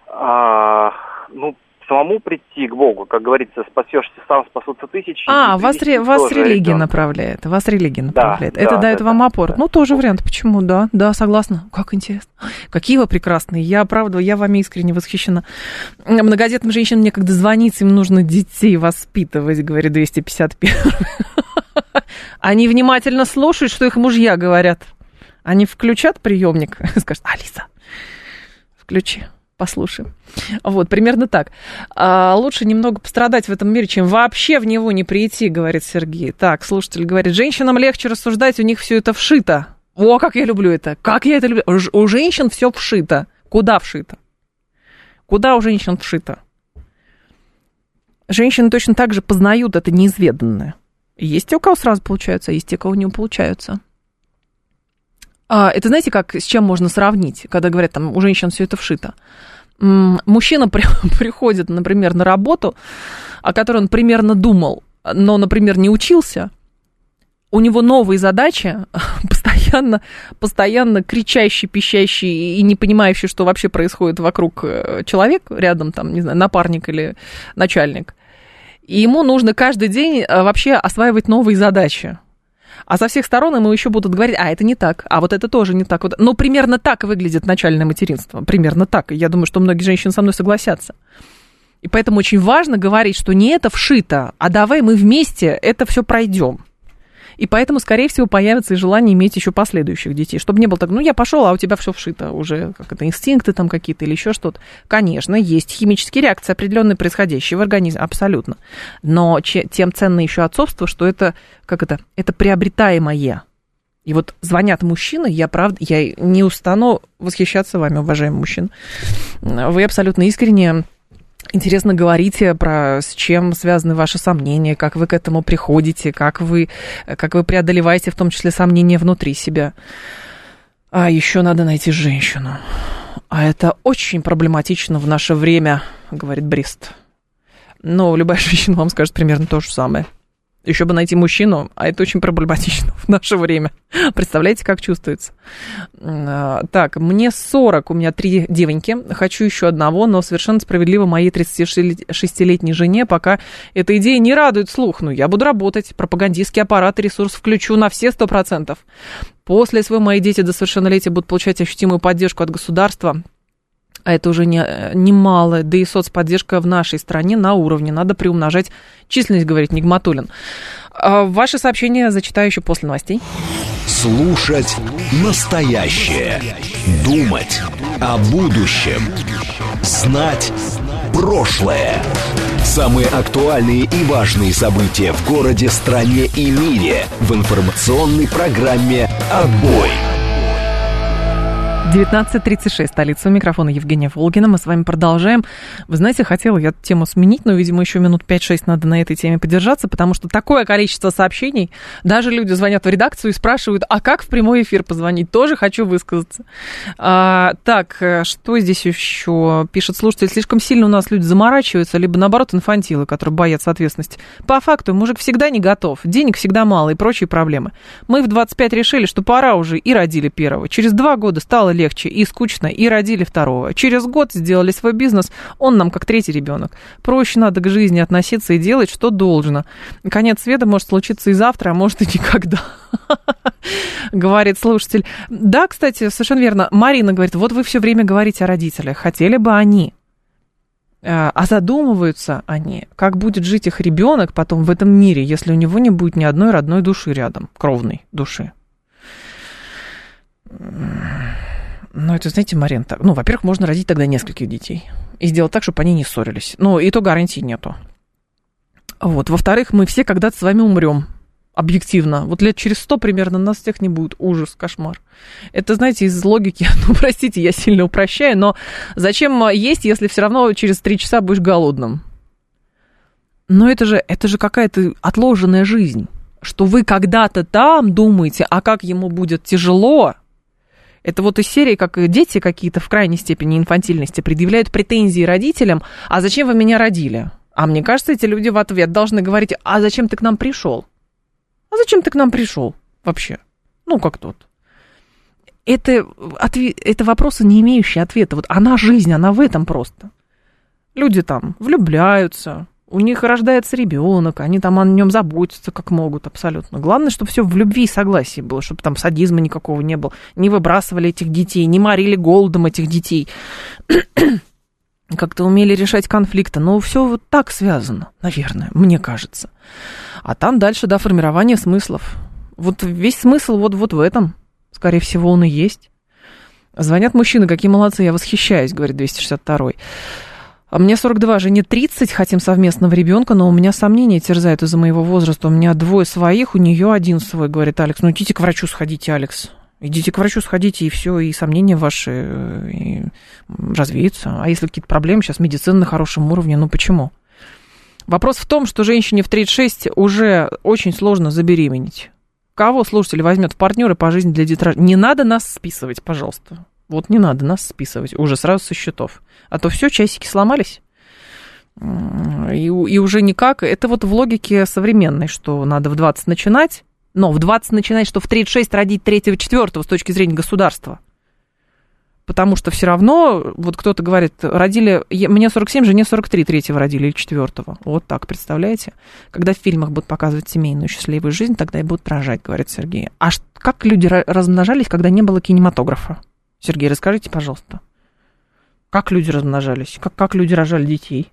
Самому прийти к Богу, как говорится, спасешься сам, спасутся тысячи. Вас религия направляет. Вас религия направляет. Это дает вам опору. Тоже вариант. Почему? Да, согласна. Как интересно. Какие вы прекрасные. Я вами искренне восхищена. Многодетным женщинам некогда звонить, им нужно детей воспитывать, говорит 251. Они внимательно слушают, что их мужья говорят. Они включат приемник и скажут: Алиса, включи. Послушаем. Примерно так. Лучше немного пострадать в этом мире, чем вообще в него не прийти, говорит Сергей. Так, слушатель говорит: женщинам легче рассуждать, у них все это вшито. О, как я люблю это. Как я это люблю. У женщин все вшито. Куда вшито? Куда у женщин вшито? Женщины точно так же познают это неизведанное. Есть те, у кого сразу получаются, а есть те, у кого не получаются. Это знаете, как, с чем можно сравнить, когда говорят, там, у женщин все это вшито? Мужчина приходит, например, на работу, о которой он примерно думал, но, например, не учился. У него новые задачи, постоянно кричащий, пищащий и не понимающий, что вообще происходит вокруг человек, рядом, там, не знаю, напарник или начальник. И ему нужно каждый день вообще осваивать новые задачи. А со всех сторон ему еще будут говорить: это не так, а вот это тоже не так. Но примерно так выглядит начальное материнство. Примерно так. И я думаю, что многие женщины со мной согласятся. И поэтому очень важно говорить, что не это вшито, а давай мы вместе это все пройдем. И поэтому, скорее всего, появится и желание иметь еще последующих детей. Чтобы не было так: я пошел, а у тебя все вшито. Уже инстинкты там какие-то или еще что-то. Конечно, есть химические реакции определенные, происходящие в организме, абсолютно. Но тем ценно еще отцовство, что это приобретаемое. И звонят мужчины, я не устану восхищаться вами, уважаемый мужчина. Вы абсолютно искренне. Интересно говорите с чем связаны ваши сомнения, как вы к этому приходите, как вы преодолеваете в том числе сомнения внутри себя. А еще надо найти женщину. А это очень проблематично в наше время, говорит Брест. Но любая женщина вам скажет примерно то же самое. Еще бы найти мужчину, а это очень проблематично в наше время. Представляете, как чувствуется? Так, мне 40, у меня 3 девоньки, хочу еще одного, но совершенно справедливо моей 36-летней жене пока эта идея не радует слух. Я буду работать, пропагандистский аппарат и ресурс включу на все 100%. После своего мои дети до совершеннолетия будут получать ощутимую поддержку от государства. А это уже немало, да и соцподдержка в нашей стране на уровне. Надо приумножать численность, говорит Нигматуллин. Ваши сообщения зачитаю еще после новостей. Слушать настоящее. Думать о будущем. Знать прошлое. Самые актуальные и важные события в городе, стране и мире в информационной программе «Отбой». 19:36, столица. У микрофона Евгения Волгина. Мы с вами продолжаем. Вы знаете, хотела я тему сменить, но, видимо, еще минут 5-6 надо на этой теме подержаться, потому что такое количество сообщений. Даже люди звонят в редакцию и спрашивают: а как в прямой эфир позвонить? Тоже хочу высказаться. Так, что здесь еще? Пишет слушатель: слишком сильно у нас люди заморачиваются, либо, наоборот, инфантилы, которые боятся ответственности. По факту, мужик всегда не готов, денег всегда мало и прочие проблемы. Мы в 25 решили, что пора уже, и родили первого. Через 2 года стало легче и скучно, и родили второго. Через год сделали свой бизнес, он нам как 3-й ребенок. Проще надо к жизни относиться и делать, что должно. Конец света может случиться и завтра, а может и никогда, говорит слушатель. Да, кстати, совершенно верно. Марина говорит: вот вы все время говорите о родителях. Хотели бы они, а задумываются они, как будет жить их ребенок потом в этом мире, если у него не будет ни одной родной души рядом, кровной души. Это, знаете, Марин, так, во-первых, можно родить тогда нескольких детей и сделать так, чтобы они не ссорились. И то гарантии нету. Во-вторых, мы все когда-то с вами умрем. Объективно. Лет через 100 примерно нас всех не будет. Ужас, кошмар. Это, знаете, из логики, простите, я сильно упрощаю, но зачем есть, если все равно через 3 часа будешь голодным? Но это же какая-то отложенная жизнь. Что вы когда-то там думаете, а как ему будет тяжело. Это из серии, как дети какие-то в крайней степени инфантильности предъявляют претензии родителям: а зачем вы меня родили? А мне кажется, эти люди в ответ должны говорить: а зачем ты к нам пришел? А зачем ты к нам пришел? вообще? Ну, как-то вот. Это вопросы, не имеющие ответа. Вот она жизнь, она в этом просто. Люди там влюбляются, у них рождается ребенок, они там о нем заботятся как могут абсолютно. Главное, чтобы все в любви и согласии было, чтобы там садизма никакого не было, не выбрасывали этих детей, не морили голодом этих детей, как-то умели решать конфликты. Но все вот так связано, наверное, мне кажется. А там дальше, да, формирование смыслов. Вот весь смысл вот в этом. Скорее всего, он и есть. Звонят мужчины, какие молодцы, я восхищаюсь, говорит 262-й. А мне 42, жене 30, хотим совместного ребенка, но у меня сомнения терзают из-за моего возраста. У меня 2 своих, у нее 1 свой, говорит Алекс. Ну, идите к врачу сходите, Алекс. Идите к врачу сходите, и все, и сомнения ваши и развеются. А если какие-то проблемы, сейчас медицина на хорошем уровне, ну почему? Вопрос в том, что женщине в 36 уже очень сложно забеременеть. Кого слушатель возьмет в партнеры по жизни для деторождения? Не надо нас списывать, пожалуйста. Вот не надо нас списывать уже сразу со счетов. А то все, часики сломались. И уже никак. Это вот в логике современной, что надо в 20 начинать. Но в 20 начинать, что в 36 родить 3-4 с точки зрения государства. Потому что все равно, вот кто-то говорит, родили, мне 47, жене 43, 3-го родили или 4-го. Вот так, представляете? Когда в фильмах будут показывать семейную счастливую жизнь, тогда и будут рожать, говорит Сергей. А как люди размножались, когда не было кинематографа? Сергей, расскажите, пожалуйста. Как люди размножались? Как люди рожали детей?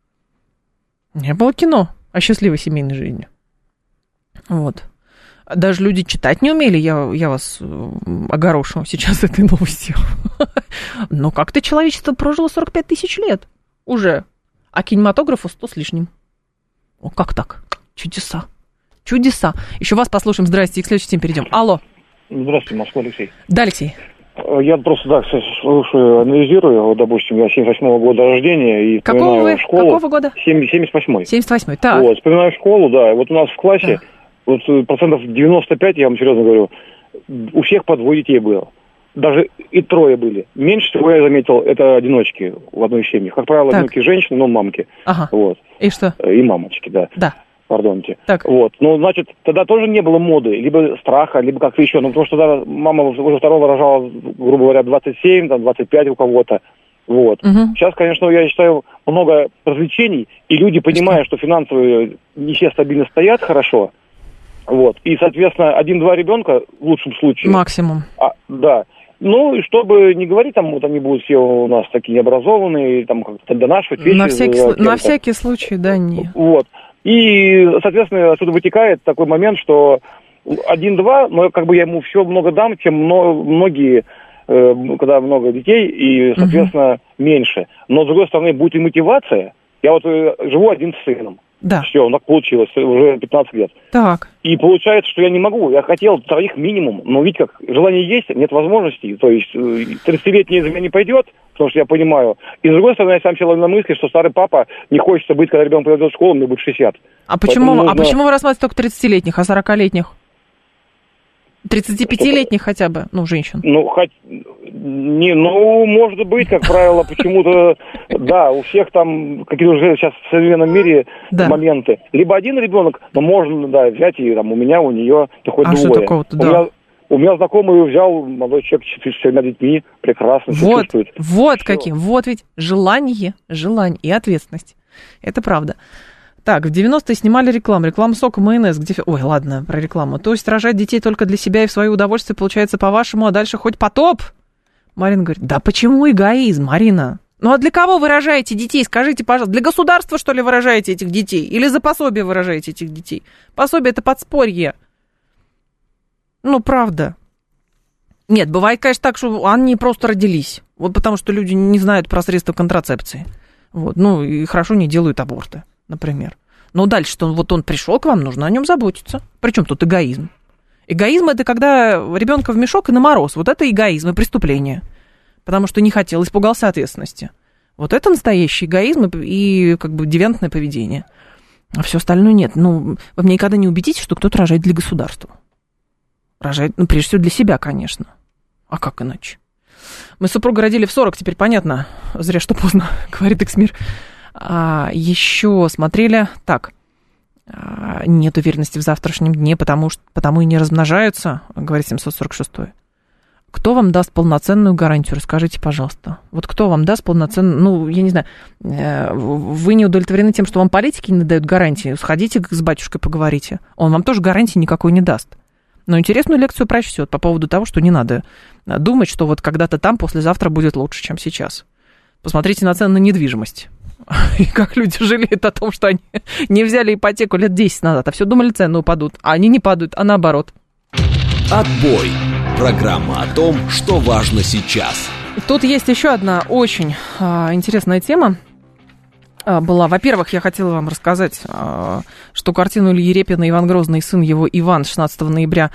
Не было кино о счастливой семейной жизни. Вот. Даже люди читать не умели, я вас огорошу сейчас этой новостью. Но как-то человечество прожило 45 тысяч лет уже, а кинематографу 100 с лишним. О, как так? Чудеса. Чудеса. Еще вас послушаем. Здрасте, и к следующей теме перейдем. Алло. Здравствуйте, Москва, Алексей. Да, Алексей. Я просто, да, слушаю, анализирую. Вот, допустим, я 78-го года рождения и вспоминаю школу. Какого года? 78-й. 78-й, так. Вот, вспоминаю школу, да. Вот у нас в классе, да. Вот процентов 95, я вам серьезно говорю, у всех по 2 детей было. Даже и 3 были. Меньше всего я заметил, это одиночки в одной семье. Как правило, одинокие женщины, но мамки. Ага. Вот. И что? И мамочки, да. Да. Пардонте. Так. Вот. Ну, значит, тогда тоже не было моды, либо страха, либо как-то еще. Ну, потому что тогда мама уже 2-го рожала, грубо говоря, 27, там, 25 у кого-то. Вот. Угу. Сейчас, конечно, я считаю, много развлечений, и люди, понимая, что финансовые не все стабильно стоят хорошо, вот, и, соответственно, 1-2 ребенка в лучшем случае. Максимум. Да. Ну, и чтобы не говорить, там, вот они будут все у нас такие необразованные, там, как-то донашивать вещи. На всякий случай, да, не. Вот. И, соответственно, отсюда вытекает такой момент, что 1-2, но как бы я ему все много дам, чем многие, когда много детей, и, соответственно, меньше. Но, с другой стороны, будет и мотивация. Я вот живу один с сыном. Да. Все, у нас получилось, уже 15 лет. Так. И получается, что я не могу. Я хотел 3 минимум, но ведь как, желание есть, нет возможностей. То есть 30-летний из меня не пойдет, потому что я понимаю. И с другой стороны, я сам сел на мысли, что старый папа не хочется быть, когда ребенок пойдет в школу, мне будет 60. А почему вы рассматриваете только 30-летних, а 40-летних? 35-летних хотя бы, ну, женщин. Ну, может быть, как правило, почему-то, да, у всех там какие-то уже сейчас в современном мире моменты. Либо один ребенок, но можно, да, взять и там у меня, у нее, ты хоть 2. Что такого-то, да. У меня знакомый взял молодой человек с 4 детьми, прекрасно, вот, чувствует. Вот каким, вот ведь желание и ответственность. Это правда. Так, в 90-е снимали рекламу сока, майонез, где... Ой, ладно, про рекламу. То есть рожать детей только для себя и в свое удовольствие, получается, по-вашему, а дальше хоть потоп? Марина говорит, да почему эгоизм, Марина? Ну а для кого вы рожаете детей, скажите, пожалуйста? Для государства, что ли, вы рожаете этих детей? Или за пособие вы рожаете этих детей? Пособие – это подспорье. Ну, правда. Нет, бывает, конечно, так, что они просто родились. Вот потому что люди не знают про средства контрацепции. Вот, ну, и хорошо не делают аборты, например. Но дальше-то вот он пришел к вам, нужно о нем заботиться. Причем тут эгоизм? Эгоизм – это когда ребенка в мешок и на мороз. Вот это эгоизм и преступление. Потому что не хотел, испугался ответственности. Вот это настоящий эгоизм и как бы девиантное поведение. А все остальное нет. Ну, вы мне никогда не убедите, что кто-то рожает для государства. Рожает, ну, прежде всего, для себя, конечно. А как иначе? Мы с супругой родили в 40, теперь понятно. Зря, что поздно, говорит Эксмир. Еще смотрели... Так, нет уверенности в завтрашнем дне, потому и не размножаются, говорит 746-й. Кто вам даст полноценную гарантию? Расскажите, пожалуйста. Вот кто вам даст полноценную... я не знаю, вы не удовлетворены тем, что вам политики не дают гарантии? Сходите с батюшкой, поговорите. Он вам тоже гарантии никакой не даст. Но интересную лекцию прочтет по поводу того, что не надо думать, что вот когда-то там послезавтра будет лучше, чем сейчас. Посмотрите на цены на недвижимость. И как люди жалеют о том, что они не взяли ипотеку лет 10 назад, а все думали, цены упадут. А они не падают, а наоборот. Отбой. Программа о том, что важно сейчас. Тут есть еще одна очень интересная тема была. Во-первых, я хотела вам рассказать, что картину Ильи Репина «Иван Грозный» и сын его Иван 16 ноября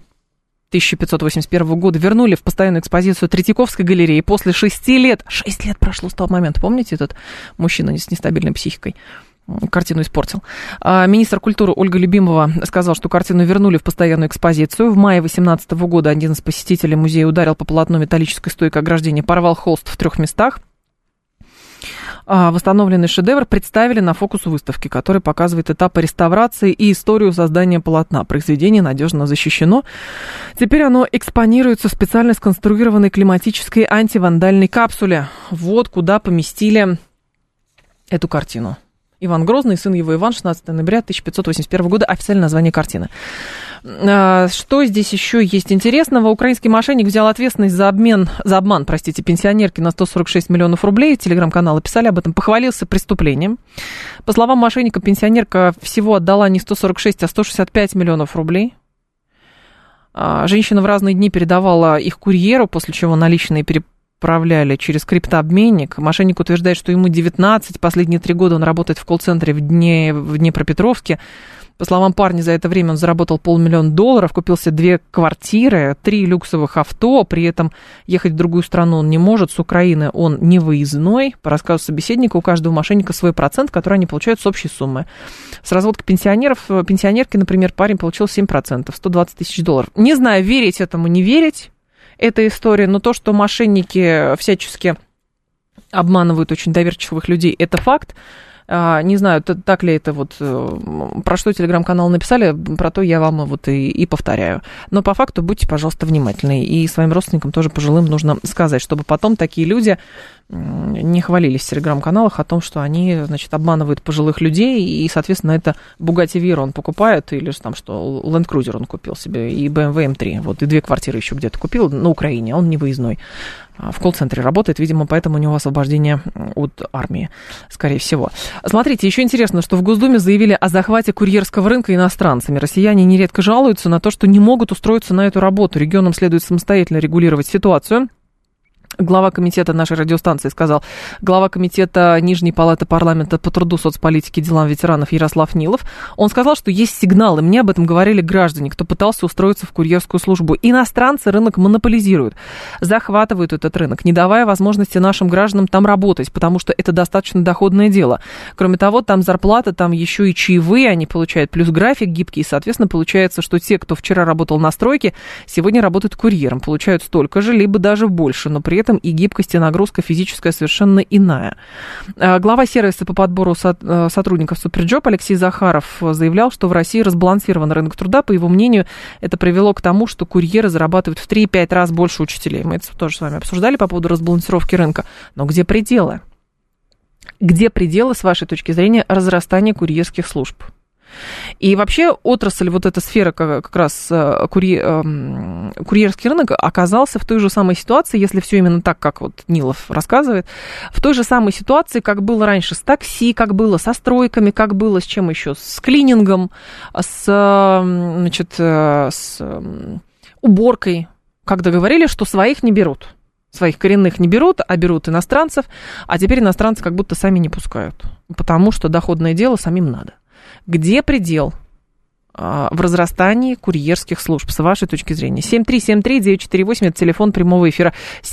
1581 года вернули в постоянную экспозицию Третьяковской галереи после 6 лет. 6 лет прошло с того момента. Помните, этот мужчина с нестабильной психикой картину испортил. Министр культуры Ольга Любимова сказала, что картину вернули в постоянную экспозицию. В мае 2018 года один из посетителей музея ударил по полотну металлической стойкой ограждения, порвал холст в 3 местах. Восстановленный шедевр представили на фокус-выставке, который показывает этапы реставрации и историю создания полотна. Произведение надежно защищено. Теперь оно экспонируется в специально сконструированной климатической антивандальной капсуле. Вот куда поместили эту картину. «Иван Грозный», сын его Иван, 16 ноября 1581 года, официальное название картины. Что здесь еще есть интересного? Украинский мошенник взял ответственность за обман пенсионерки на 146 миллионов рублей. Телеграм-каналы писали об этом, похвалился преступлением. По словам мошенника, пенсионерка всего отдала не 146, а 165 миллионов рублей. Женщина в разные дни передавала их курьеру, после чего наличные отправляли через криптообменник. Мошенник утверждает, что ему 19, последние 3 года он работает в колл-центре в Днепропетровске. По словам парня, за это время он заработал $500 000, купил себе 2 квартиры, 3 люксовых авто, при этом ехать в другую страну он не может, с Украины он не выездной. По рассказу собеседника, у каждого мошенника свой процент, который они получают с общей суммы. С разводки пенсионерки, например, парень получил 7%, $120 000. Не знаю, верить этому, не верить, эта история, но то, что мошенники всячески обманывают очень доверчивых людей, это факт. Не знаю, так ли это вот, про что телеграм-канал написали, про то я вам вот и повторяю. Но по факту будьте, пожалуйста, внимательны. И своим родственникам тоже пожилым нужно сказать, чтобы потом такие люди не хвалились в телеграм-каналах о том, что они, значит, обманывают пожилых людей, и, соответственно, это Bugatti Veyron покупают, или же там что, Land Cruiser он купил себе, и BMW M3, вот, и 2 квартиры еще где-то купил на Украине, он не выездной. В колл-центре работает, видимо, поэтому у него освобождение от армии, скорее всего. Смотрите, еще интересно, что в Госдуме заявили о захвате курьерского рынка иностранцами. Россияне нередко жалуются на то, что не могут устроиться на эту работу. Регионам следует самостоятельно регулировать ситуацию. Глава комитета нашей радиостанции сказал, глава комитета Нижней палаты парламента по труду, соцполитике и делам ветеранов Ярослав Нилов. Он сказал, что есть сигналы, мне об этом говорили граждане, кто пытался устроиться в курьерскую службу. Иностранцы рынок монополизируют, захватывают этот рынок, не давая возможности нашим гражданам там работать, потому что это достаточно доходное дело. Кроме того, там зарплата, там еще и чаевые они получают, плюс график гибкий, и, соответственно, получается, что те, кто вчера работал на стройке, сегодня работают курьером, получают столько же, либо даже больше, но при этом и гибкость и нагрузка физическая совершенно иная. Глава сервиса по подбору сотрудников Суперджоп Алексей Захаров заявлял, что в России разбалансирован рынок труда. По его мнению, это привело к тому, что курьеры зарабатывают в 3-5 раз больше учителей. Мы это тоже с вами обсуждали по поводу разбалансировки рынка. Но где пределы? Где пределы, с вашей точки зрения, разрастания курьерских служб? И вообще отрасль, вот эта сфера как раз курьерский рынок оказался в той же самой ситуации, если все именно так, как вот Нилов рассказывает, в той же самой ситуации, как было раньше с такси, как было со стройками, как было с чем еще, с клинингом, с уборкой, когда говорили, что своих не берут. Своих коренных не берут, а берут иностранцев, а теперь иностранцы как будто сами не пускают, потому что доходное дело самим надо. Где предел в разрастании курьерских служб, с вашей точки зрения? 7373948, это телефон прямого эфира.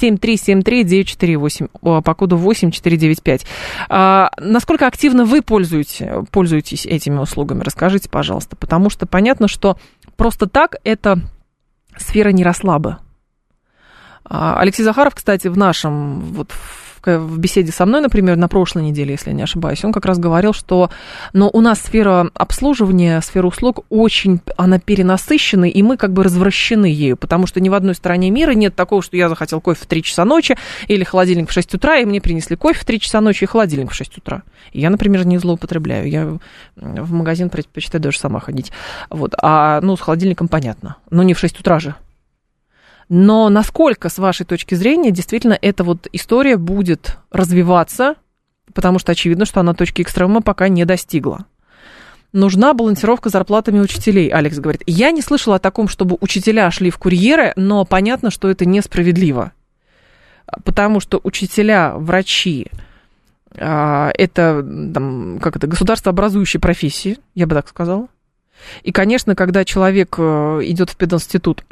7373948, по коду 8495. Насколько активно вы пользуетесь этими услугами? Расскажите, пожалуйста. Потому что понятно, что просто так эта сфера не росла бы. Алексей Захаров, кстати, в нашем, вот в беседе со мной, например, на прошлой неделе, если я не ошибаюсь, он как раз говорил, что у нас сфера обслуживания, сфера услуг очень, она перенасыщена, и мы как бы развращены ею, потому что ни в одной стране мира нет такого, что я захотел кофе в 3 часа ночи или холодильник в 6 утра, и мне принесли кофе в 3 часа ночи и холодильник в 6 утра. И я, например, не злоупотребляю, я в магазин предпочитаю даже сама ходить. Вот. С холодильником понятно, но не в 6 утра же. Но насколько, с вашей точки зрения, действительно эта вот история будет развиваться, потому что очевидно, что она точки экстремума пока не достигла. Нужна балансировка зарплатами учителей, Алекс говорит. Я не слышала о таком, чтобы учителя шли в курьеры, но понятно, что это несправедливо. Потому что учителя, врачи, это государствообразующие профессии, я бы так сказала. И, конечно, когда человек идет в пединститут,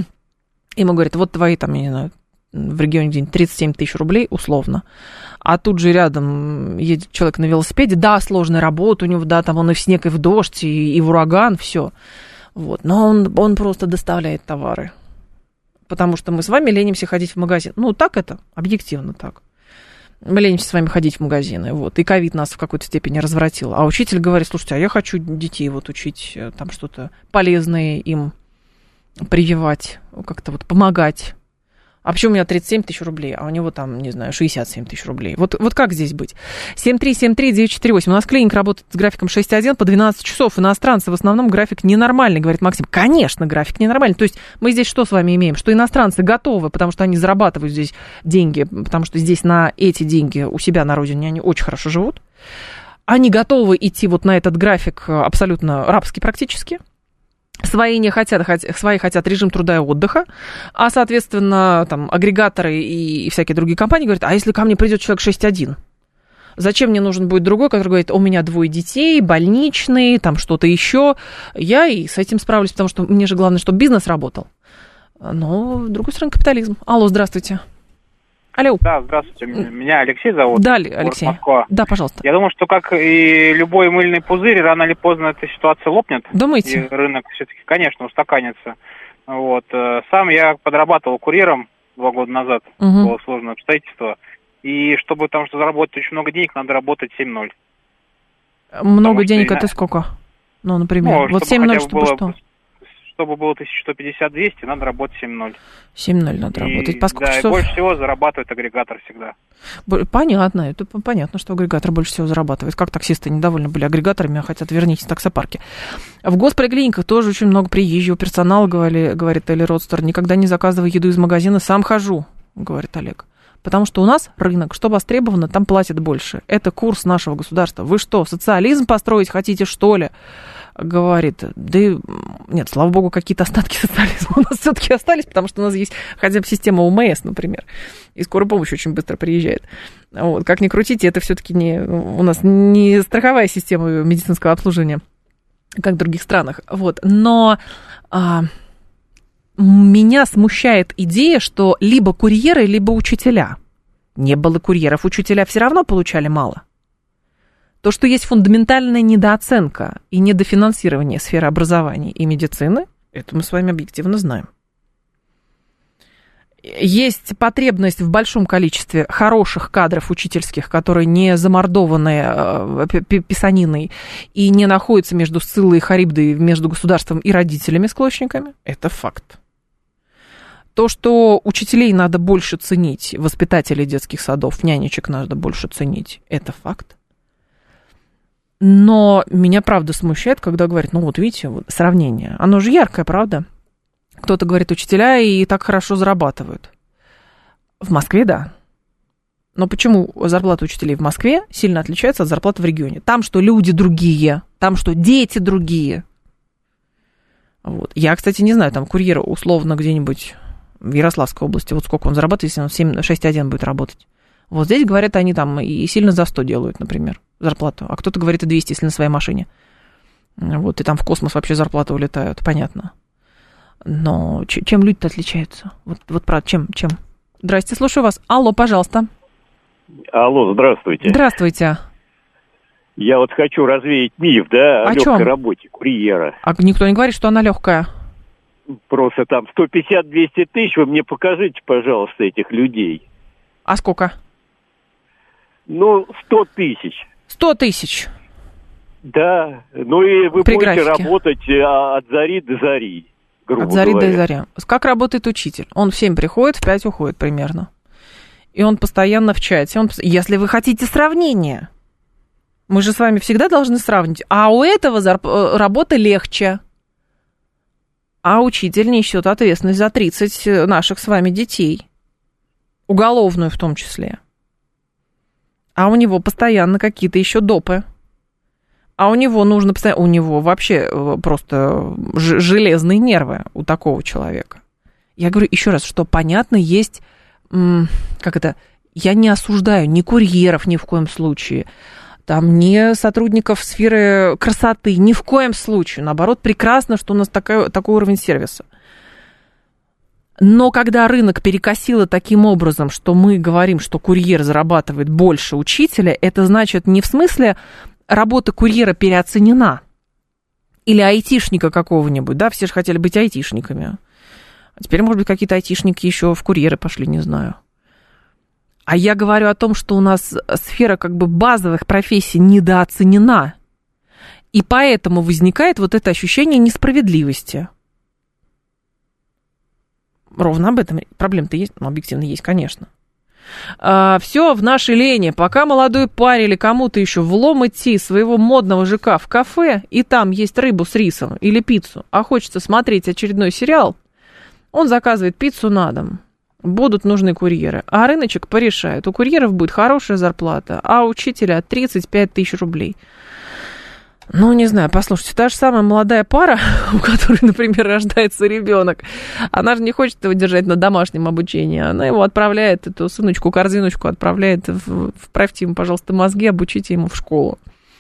ему говорят, вот твои, там, я не знаю, в регионе где-нибудь 37 тысяч рублей, условно, а тут же рядом едет человек на велосипеде, да, сложная работа у него, да, там он и в снег, и в дождь, и в ураган, все. Вот. Но он просто доставляет товары. Потому что мы с вами ленимся ходить в магазин. Так это, объективно так. Мы ленимся с вами ходить в магазины, вот, и ковид нас в какой-то степени развратил. А учитель говорит, слушайте, а я хочу детей вот учить, там что-то полезное им прививать, как-то вот помогать. А почему у меня 37 тысяч рублей, а у него там, не знаю, 67 тысяч рублей? Вот как здесь быть? 7373948. У нас клиник работает с графиком 6.1 по 12 часов. Иностранцы в основном график ненормальный, говорит Максим. Конечно, график ненормальный. То есть мы здесь что с вами имеем? Что иностранцы готовы, потому что они зарабатывают здесь деньги, потому что здесь на эти деньги у себя на родине они очень хорошо живут. Они готовы идти вот на этот график абсолютно рабский практически. Свои хотят режим труда и отдыха, а, соответственно, там, агрегаторы и всякие другие компании говорят, а если ко мне придет человек 6.1? Зачем мне нужен будет другой, который говорит, у меня 2 детей, больничные, там что-то еще. Я и с этим справлюсь, потому что мне же главное, чтобы бизнес работал. Но, с другой стороны, капитализм. Алло, здравствуйте. Алло. Да, здравствуйте. Меня Алексей зовут. Да, Алексей. Москва. Да, пожалуйста. Я думаю, что как и любой мыльный пузырь, рано или поздно эта ситуация лопнет. Думаете? И рынок все-таки, конечно, устаканится. Вот. Сам я подрабатывал курьером 2 года назад. Было сложное обстоятельство. И чтобы там что заработать очень много денег, надо работать 7-0. Много денег это сколько? Например. Вот 7-0, чтобы что? Чтобы было 1150-200, надо работать 7-0. 7-0 надо работать. По сколько часов? Больше всего зарабатывает агрегатор всегда. Понятно, это понятно, что агрегатор больше всего зарабатывает. Как таксисты недовольны были агрегаторами, а хотят вернитесь в таксопарке. В госполиклиниках тоже очень много приезжего персонала, говорит Элли Родстер. Никогда не заказываю еду из магазина, сам хожу, говорит Олег. Потому что у нас рынок, что востребовано, там платят больше. Это курс нашего государства. Вы что, социализм построить хотите, что ли? Говорит, нет, слава богу, какие-то остатки социализма у нас все-таки остались, потому что у нас есть хотя бы система УМС, например, и скорая помощь очень быстро приезжает. Вот, как ни крутите, это все-таки у нас не страховая система медицинского обслуживания, как в других странах. Вот, но меня смущает идея, что либо курьеры, либо учителя. Не было курьеров, учителя все равно получали мало. То, что есть фундаментальная недооценка и недофинансирование сферы образования и медицины, это мы с вами объективно знаем. Есть потребность в большом количестве хороших кадров учительских, которые не замордованы писаниной и не находятся между Сциллой и Харибдой, между государством и родителями-склочниками. Это факт. То, что учителей надо больше ценить, воспитателей детских садов, нянечек надо больше ценить, это факт. Но меня, правда, смущает, когда говорят, видите, сравнение. Оно же яркое, правда? Кто-то говорит, учителя и так хорошо зарабатывают. В Москве, да. Но почему зарплата учителей в Москве сильно отличается от зарплаты в регионе? Там, что люди другие, там, что дети другие. Вот. Я, кстати, не знаю, там курьер условно где-нибудь в Ярославской области, вот сколько он зарабатывает, если он 6.1 будет работать. Вот здесь, говорят, они там и сильно за 100 делают, например, зарплату. А кто-то говорит и 200, если на своей машине. Вот, и там в космос вообще зарплаты улетают, понятно. Но чем люди-то отличаются? Вот правда, чем? Здрасте, слушаю вас. Алло, пожалуйста. Алло, здравствуйте. Здравствуйте. Я вот хочу развеять миф, да, о легкой работе курьера. А никто не говорит, что она легкая. Просто там 150-200 тысяч, вы мне покажите, пожалуйста, этих людей. А сколько? Ну, 100 тысяч. 100 тысяч? Да. Ну и вы будете работать от зари до зари, грубо говоря. От зари до зари. Как работает учитель? Он в 7 приходит, в 5 уходит примерно. И он постоянно в чате. Если вы хотите сравнения, мы же с вами всегда должны сравнить. А у этого работа легче. А учитель несет ответственность за 30 наших с вами детей. Уголовную в том числе. А у него постоянно какие-то еще допы. А у него нужно постоянно... У него вообще просто железные нервы у такого человека. Я говорю еще раз, что понятно, есть... Как это? Я не осуждаю ни курьеров ни в коем случае, там, ни сотрудников сферы красоты, ни в коем случае. Наоборот, прекрасно, что у нас такой уровень сервиса. Но когда рынок перекосило таким образом, что мы говорим, что курьер зарабатывает больше учителя, это значит не в смысле работа курьера переоценена. Или айтишника какого-нибудь, да, все же хотели быть айтишниками. А теперь, может быть, какие-то айтишники еще в курьеры пошли, не знаю. А я говорю о том, что у нас сфера как бы базовых профессий недооценена. И поэтому возникает вот это ощущение несправедливости. Ровно об этом проблема-то есть, ну, объективно есть, конечно. Все в нашей лени. Пока молодой паре или кому-то еще влом идти своего модного ЖК в кафе, и там есть рыбу с рисом или пиццу, а хочется смотреть очередной сериал, он заказывает пиццу на дом. Будут нужны курьеры. А рыночек порешает. У курьеров будет хорошая зарплата, а у учителя 35 тысяч рублей. Ну, не знаю, послушайте, та же самая молодая пара, у которой, например, рождается ребенок, она же не хочет его держать на домашнем обучении. Она его отправляет, эту сыночку, корзиночку отправляет, вправьте ему, пожалуйста, мозги, обучите ему в школу.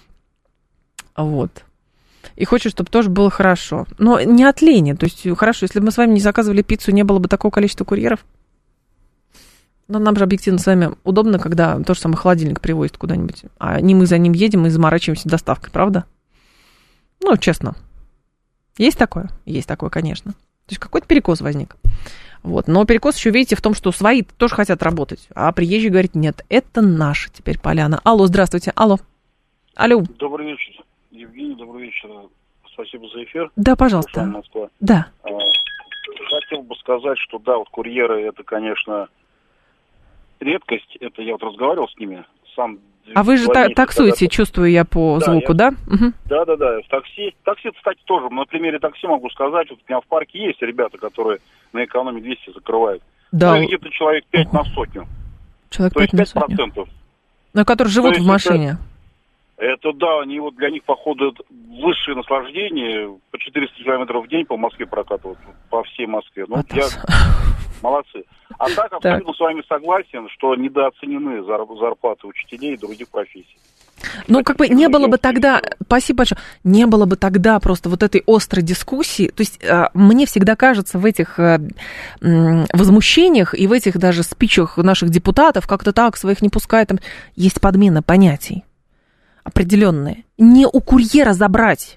Вот. И хочет, чтобы тоже было хорошо. Но не от лени. То есть, хорошо, если бы мы с вами не заказывали пиццу, не было бы такого количества курьеров. Но нам же объективно с вами удобно, когда то же самое холодильник привозит куда-нибудь. А не мы за ним едем и заморачиваемся доставкой, правда? Ну, честно. Есть такое? Есть такое, конечно. То есть, какой-то перекос возник. Вот. Но перекос еще, видите, в том, что свои тоже хотят работать. А приезжий говорит, нет, это наша теперь поляна. Алло, здравствуйте. Алло. Добрый вечер. Евгений, добрый вечер. Спасибо за эфир. Да, пожалуйста. Москва. Да. Хотел бы сказать, что да, вот курьеры, это, конечно, редкость. Это я вот разговаривал с ними. Сам. А вы же таксуете, чувствую я по звуку, да? Угу. Да. В такси. Такси, кстати, тоже. На примере такси могу сказать. Вот у меня в парке есть ребята, которые на экономии 200 закрывают. Да. Ну, где-то человек 5 на сотню. Человек то 5 на сотню. 5%. Но которые живут в машине. Это да, они вот для них, походу, высшее наслаждение. По 400 километров в день по Москве прокатывают, по всей Москве. Ну, молодцы. А так, абсолютно с вами согласен, что недооценены зарплаты учителей и других профессий. Ну, как бы не было бы тогда, спасибо большое, не было бы тогда просто вот этой острой дискуссии. То есть мне всегда кажется в этих возмущениях и в этих даже спичах наших депутатов, как-то так своих не пускают, там есть подмена понятий определенные. Не у курьера забрать,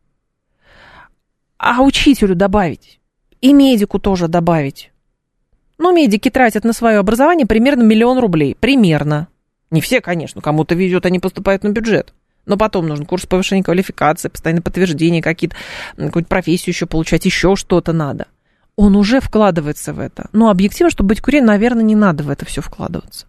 а учителю добавить. И медику тоже добавить. Ну, медики тратят на свое образование примерно 1 000 000 рублей. Примерно. Не все, конечно. Кому-то везет, они поступают на бюджет. Но потом нужен курс повышения квалификации, постоянное подтверждение, какую-то профессию еще получать, еще что-то надо. Он уже вкладывается в это. Но объективно, чтобы быть курьером, наверное, не надо в это все вкладываться.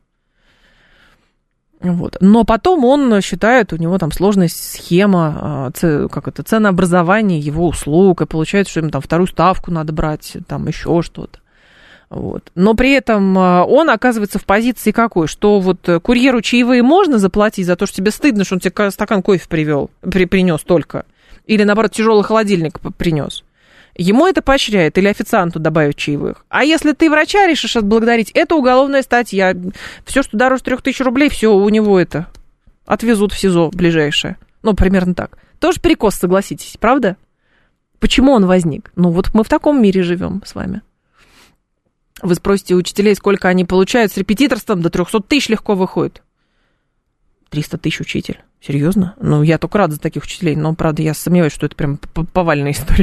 Вот. Но потом он считает, у него там сложная схема, ценообразования его услуг, и получается, что ему там 2-ю ставку надо брать, там еще что-то. Вот. Но при этом он оказывается в позиции какой, что вот курьеру чаевые можно заплатить за то, что тебе стыдно, что он тебе стакан кофе принес только, или наоборот тяжелый холодильник принес. Ему это поощряет, или официанту добавить чаевых. А если ты врача решишь отблагодарить, это уголовная статья. Все, что дороже 3000 рублей, все у него это отвезут в СИЗО ближайшее. Ну, примерно так. Тоже перекос, согласитесь, правда? Почему он возник? Ну, вот мы в таком мире живем с вами. Вы спросите у учителей, сколько они получают с репетиторством, до 300 тысяч легко выходит. 300 тысяч учитель. Серьезно? Ну, я только рада за таких учителей, но, правда, я сомневаюсь, что это прям повальная история.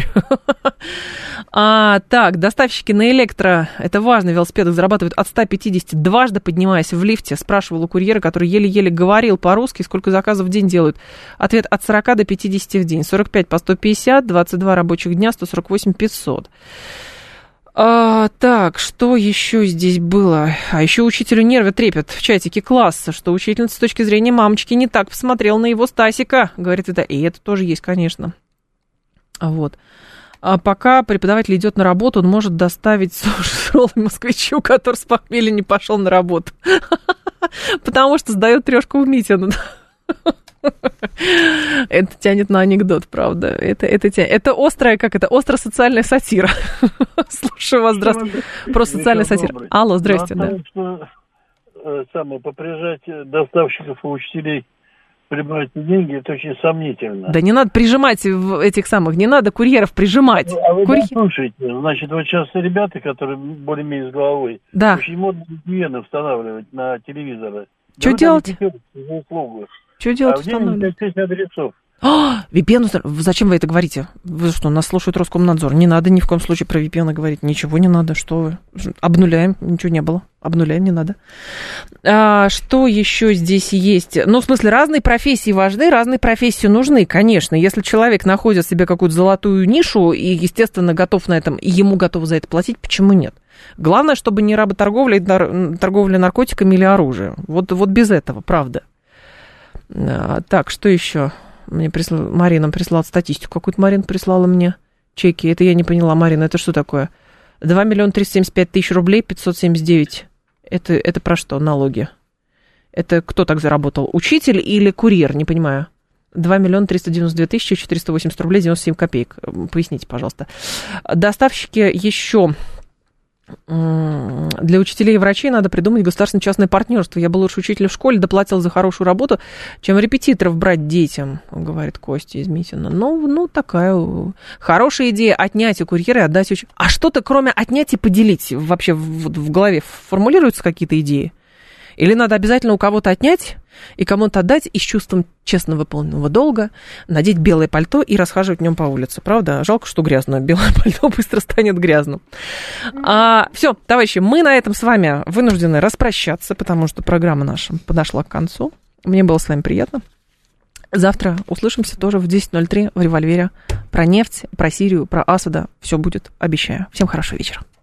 Так, доставщики на электро, это важно, велосипедах зарабатывают от 150, дважды поднимаясь в лифте. Спрашивал у курьера, который еле-еле говорил по-русски, сколько заказов в день делают. Ответ: от 40 до 50 в день. 45 по 150, 22 рабочих дня, 148 500. Так, что еще здесь было? А еще учителю нервы трепет в чатике класса, что учительница с точки зрения мамочки не так посмотрела на его Стасика. Говорит, это и это тоже есть, конечно. Вот. А пока преподаватель идет на работу, он может доставить суши с роллами москвичу, который с похмелья не пошел на работу. Потому что сдает трешку в Митину. Это тянет на анекдот, правда. Это острая, остро-социальная сатира. Слушаю вас, здравствуйте. Просто социальная сатира. Алло, здрасте, да. Поприжать доставщиков и учителей, прибавить деньги, это очень сомнительно. Да не надо прижимать не надо курьеров прижимать. А вы слушайте, значит, вот сейчас ребята, которые более-менее с головой, очень модно VPN устанавливать на телевизоры. Что делать? Что делать? Адресов. VPN, зачем вы это говорите? Вы что, нас слушает Роскомнадзор? Не надо ни в коем случае про VPN говорить. Ничего не надо, что вы. Обнуляем, ничего не было. Обнуляем, не надо. Что еще здесь есть? Ну, в смысле, разные профессии важны, разные профессии нужны, конечно. Если человек находит себе какую-то золотую нишу и, естественно, готов на этом, и ему готов за это платить, почему нет? Главное, чтобы не работорговля, торговля наркотиками или оружием. Вот без этого, правда. Так, что еще? Марина прислала статистику. Какую-то Марина прислала мне чеки. Это я не поняла, Марина, это что такое? 2 375 000 рублей, 579. Это про что? Налоги. Это кто так заработал? Учитель или курьер? Не понимаю. 2 392 480 рублей 97 копеек. Поясните, пожалуйста. Доставщики еще... Для учителей и врачей надо придумать государственно-частное партнерство. Я был лучше учителем в школе, доплатил за хорошую работу, чем репетиторов брать детям, говорит Костя из Митина. Ну, такая хорошая идея — отнять у курьера и отдать учителю. А что-то, кроме отнять и поделить, вообще в голове формулируются какие-то идеи? Или надо обязательно у кого-то отнять и кому-то отдать и с чувством честно выполненного долга надеть белое пальто и расхаживать в нем по улице? Правда? Жалко, что грязно. Белое пальто быстро станет грязным. Все, товарищи, мы на этом с вами вынуждены распрощаться, потому что программа наша подошла к концу. Мне было с вами приятно. Завтра услышимся тоже в 10:03 в «Револьвере». Про нефть, про Сирию, про Асада. Все будет, обещаю. Всем хорошего вечера.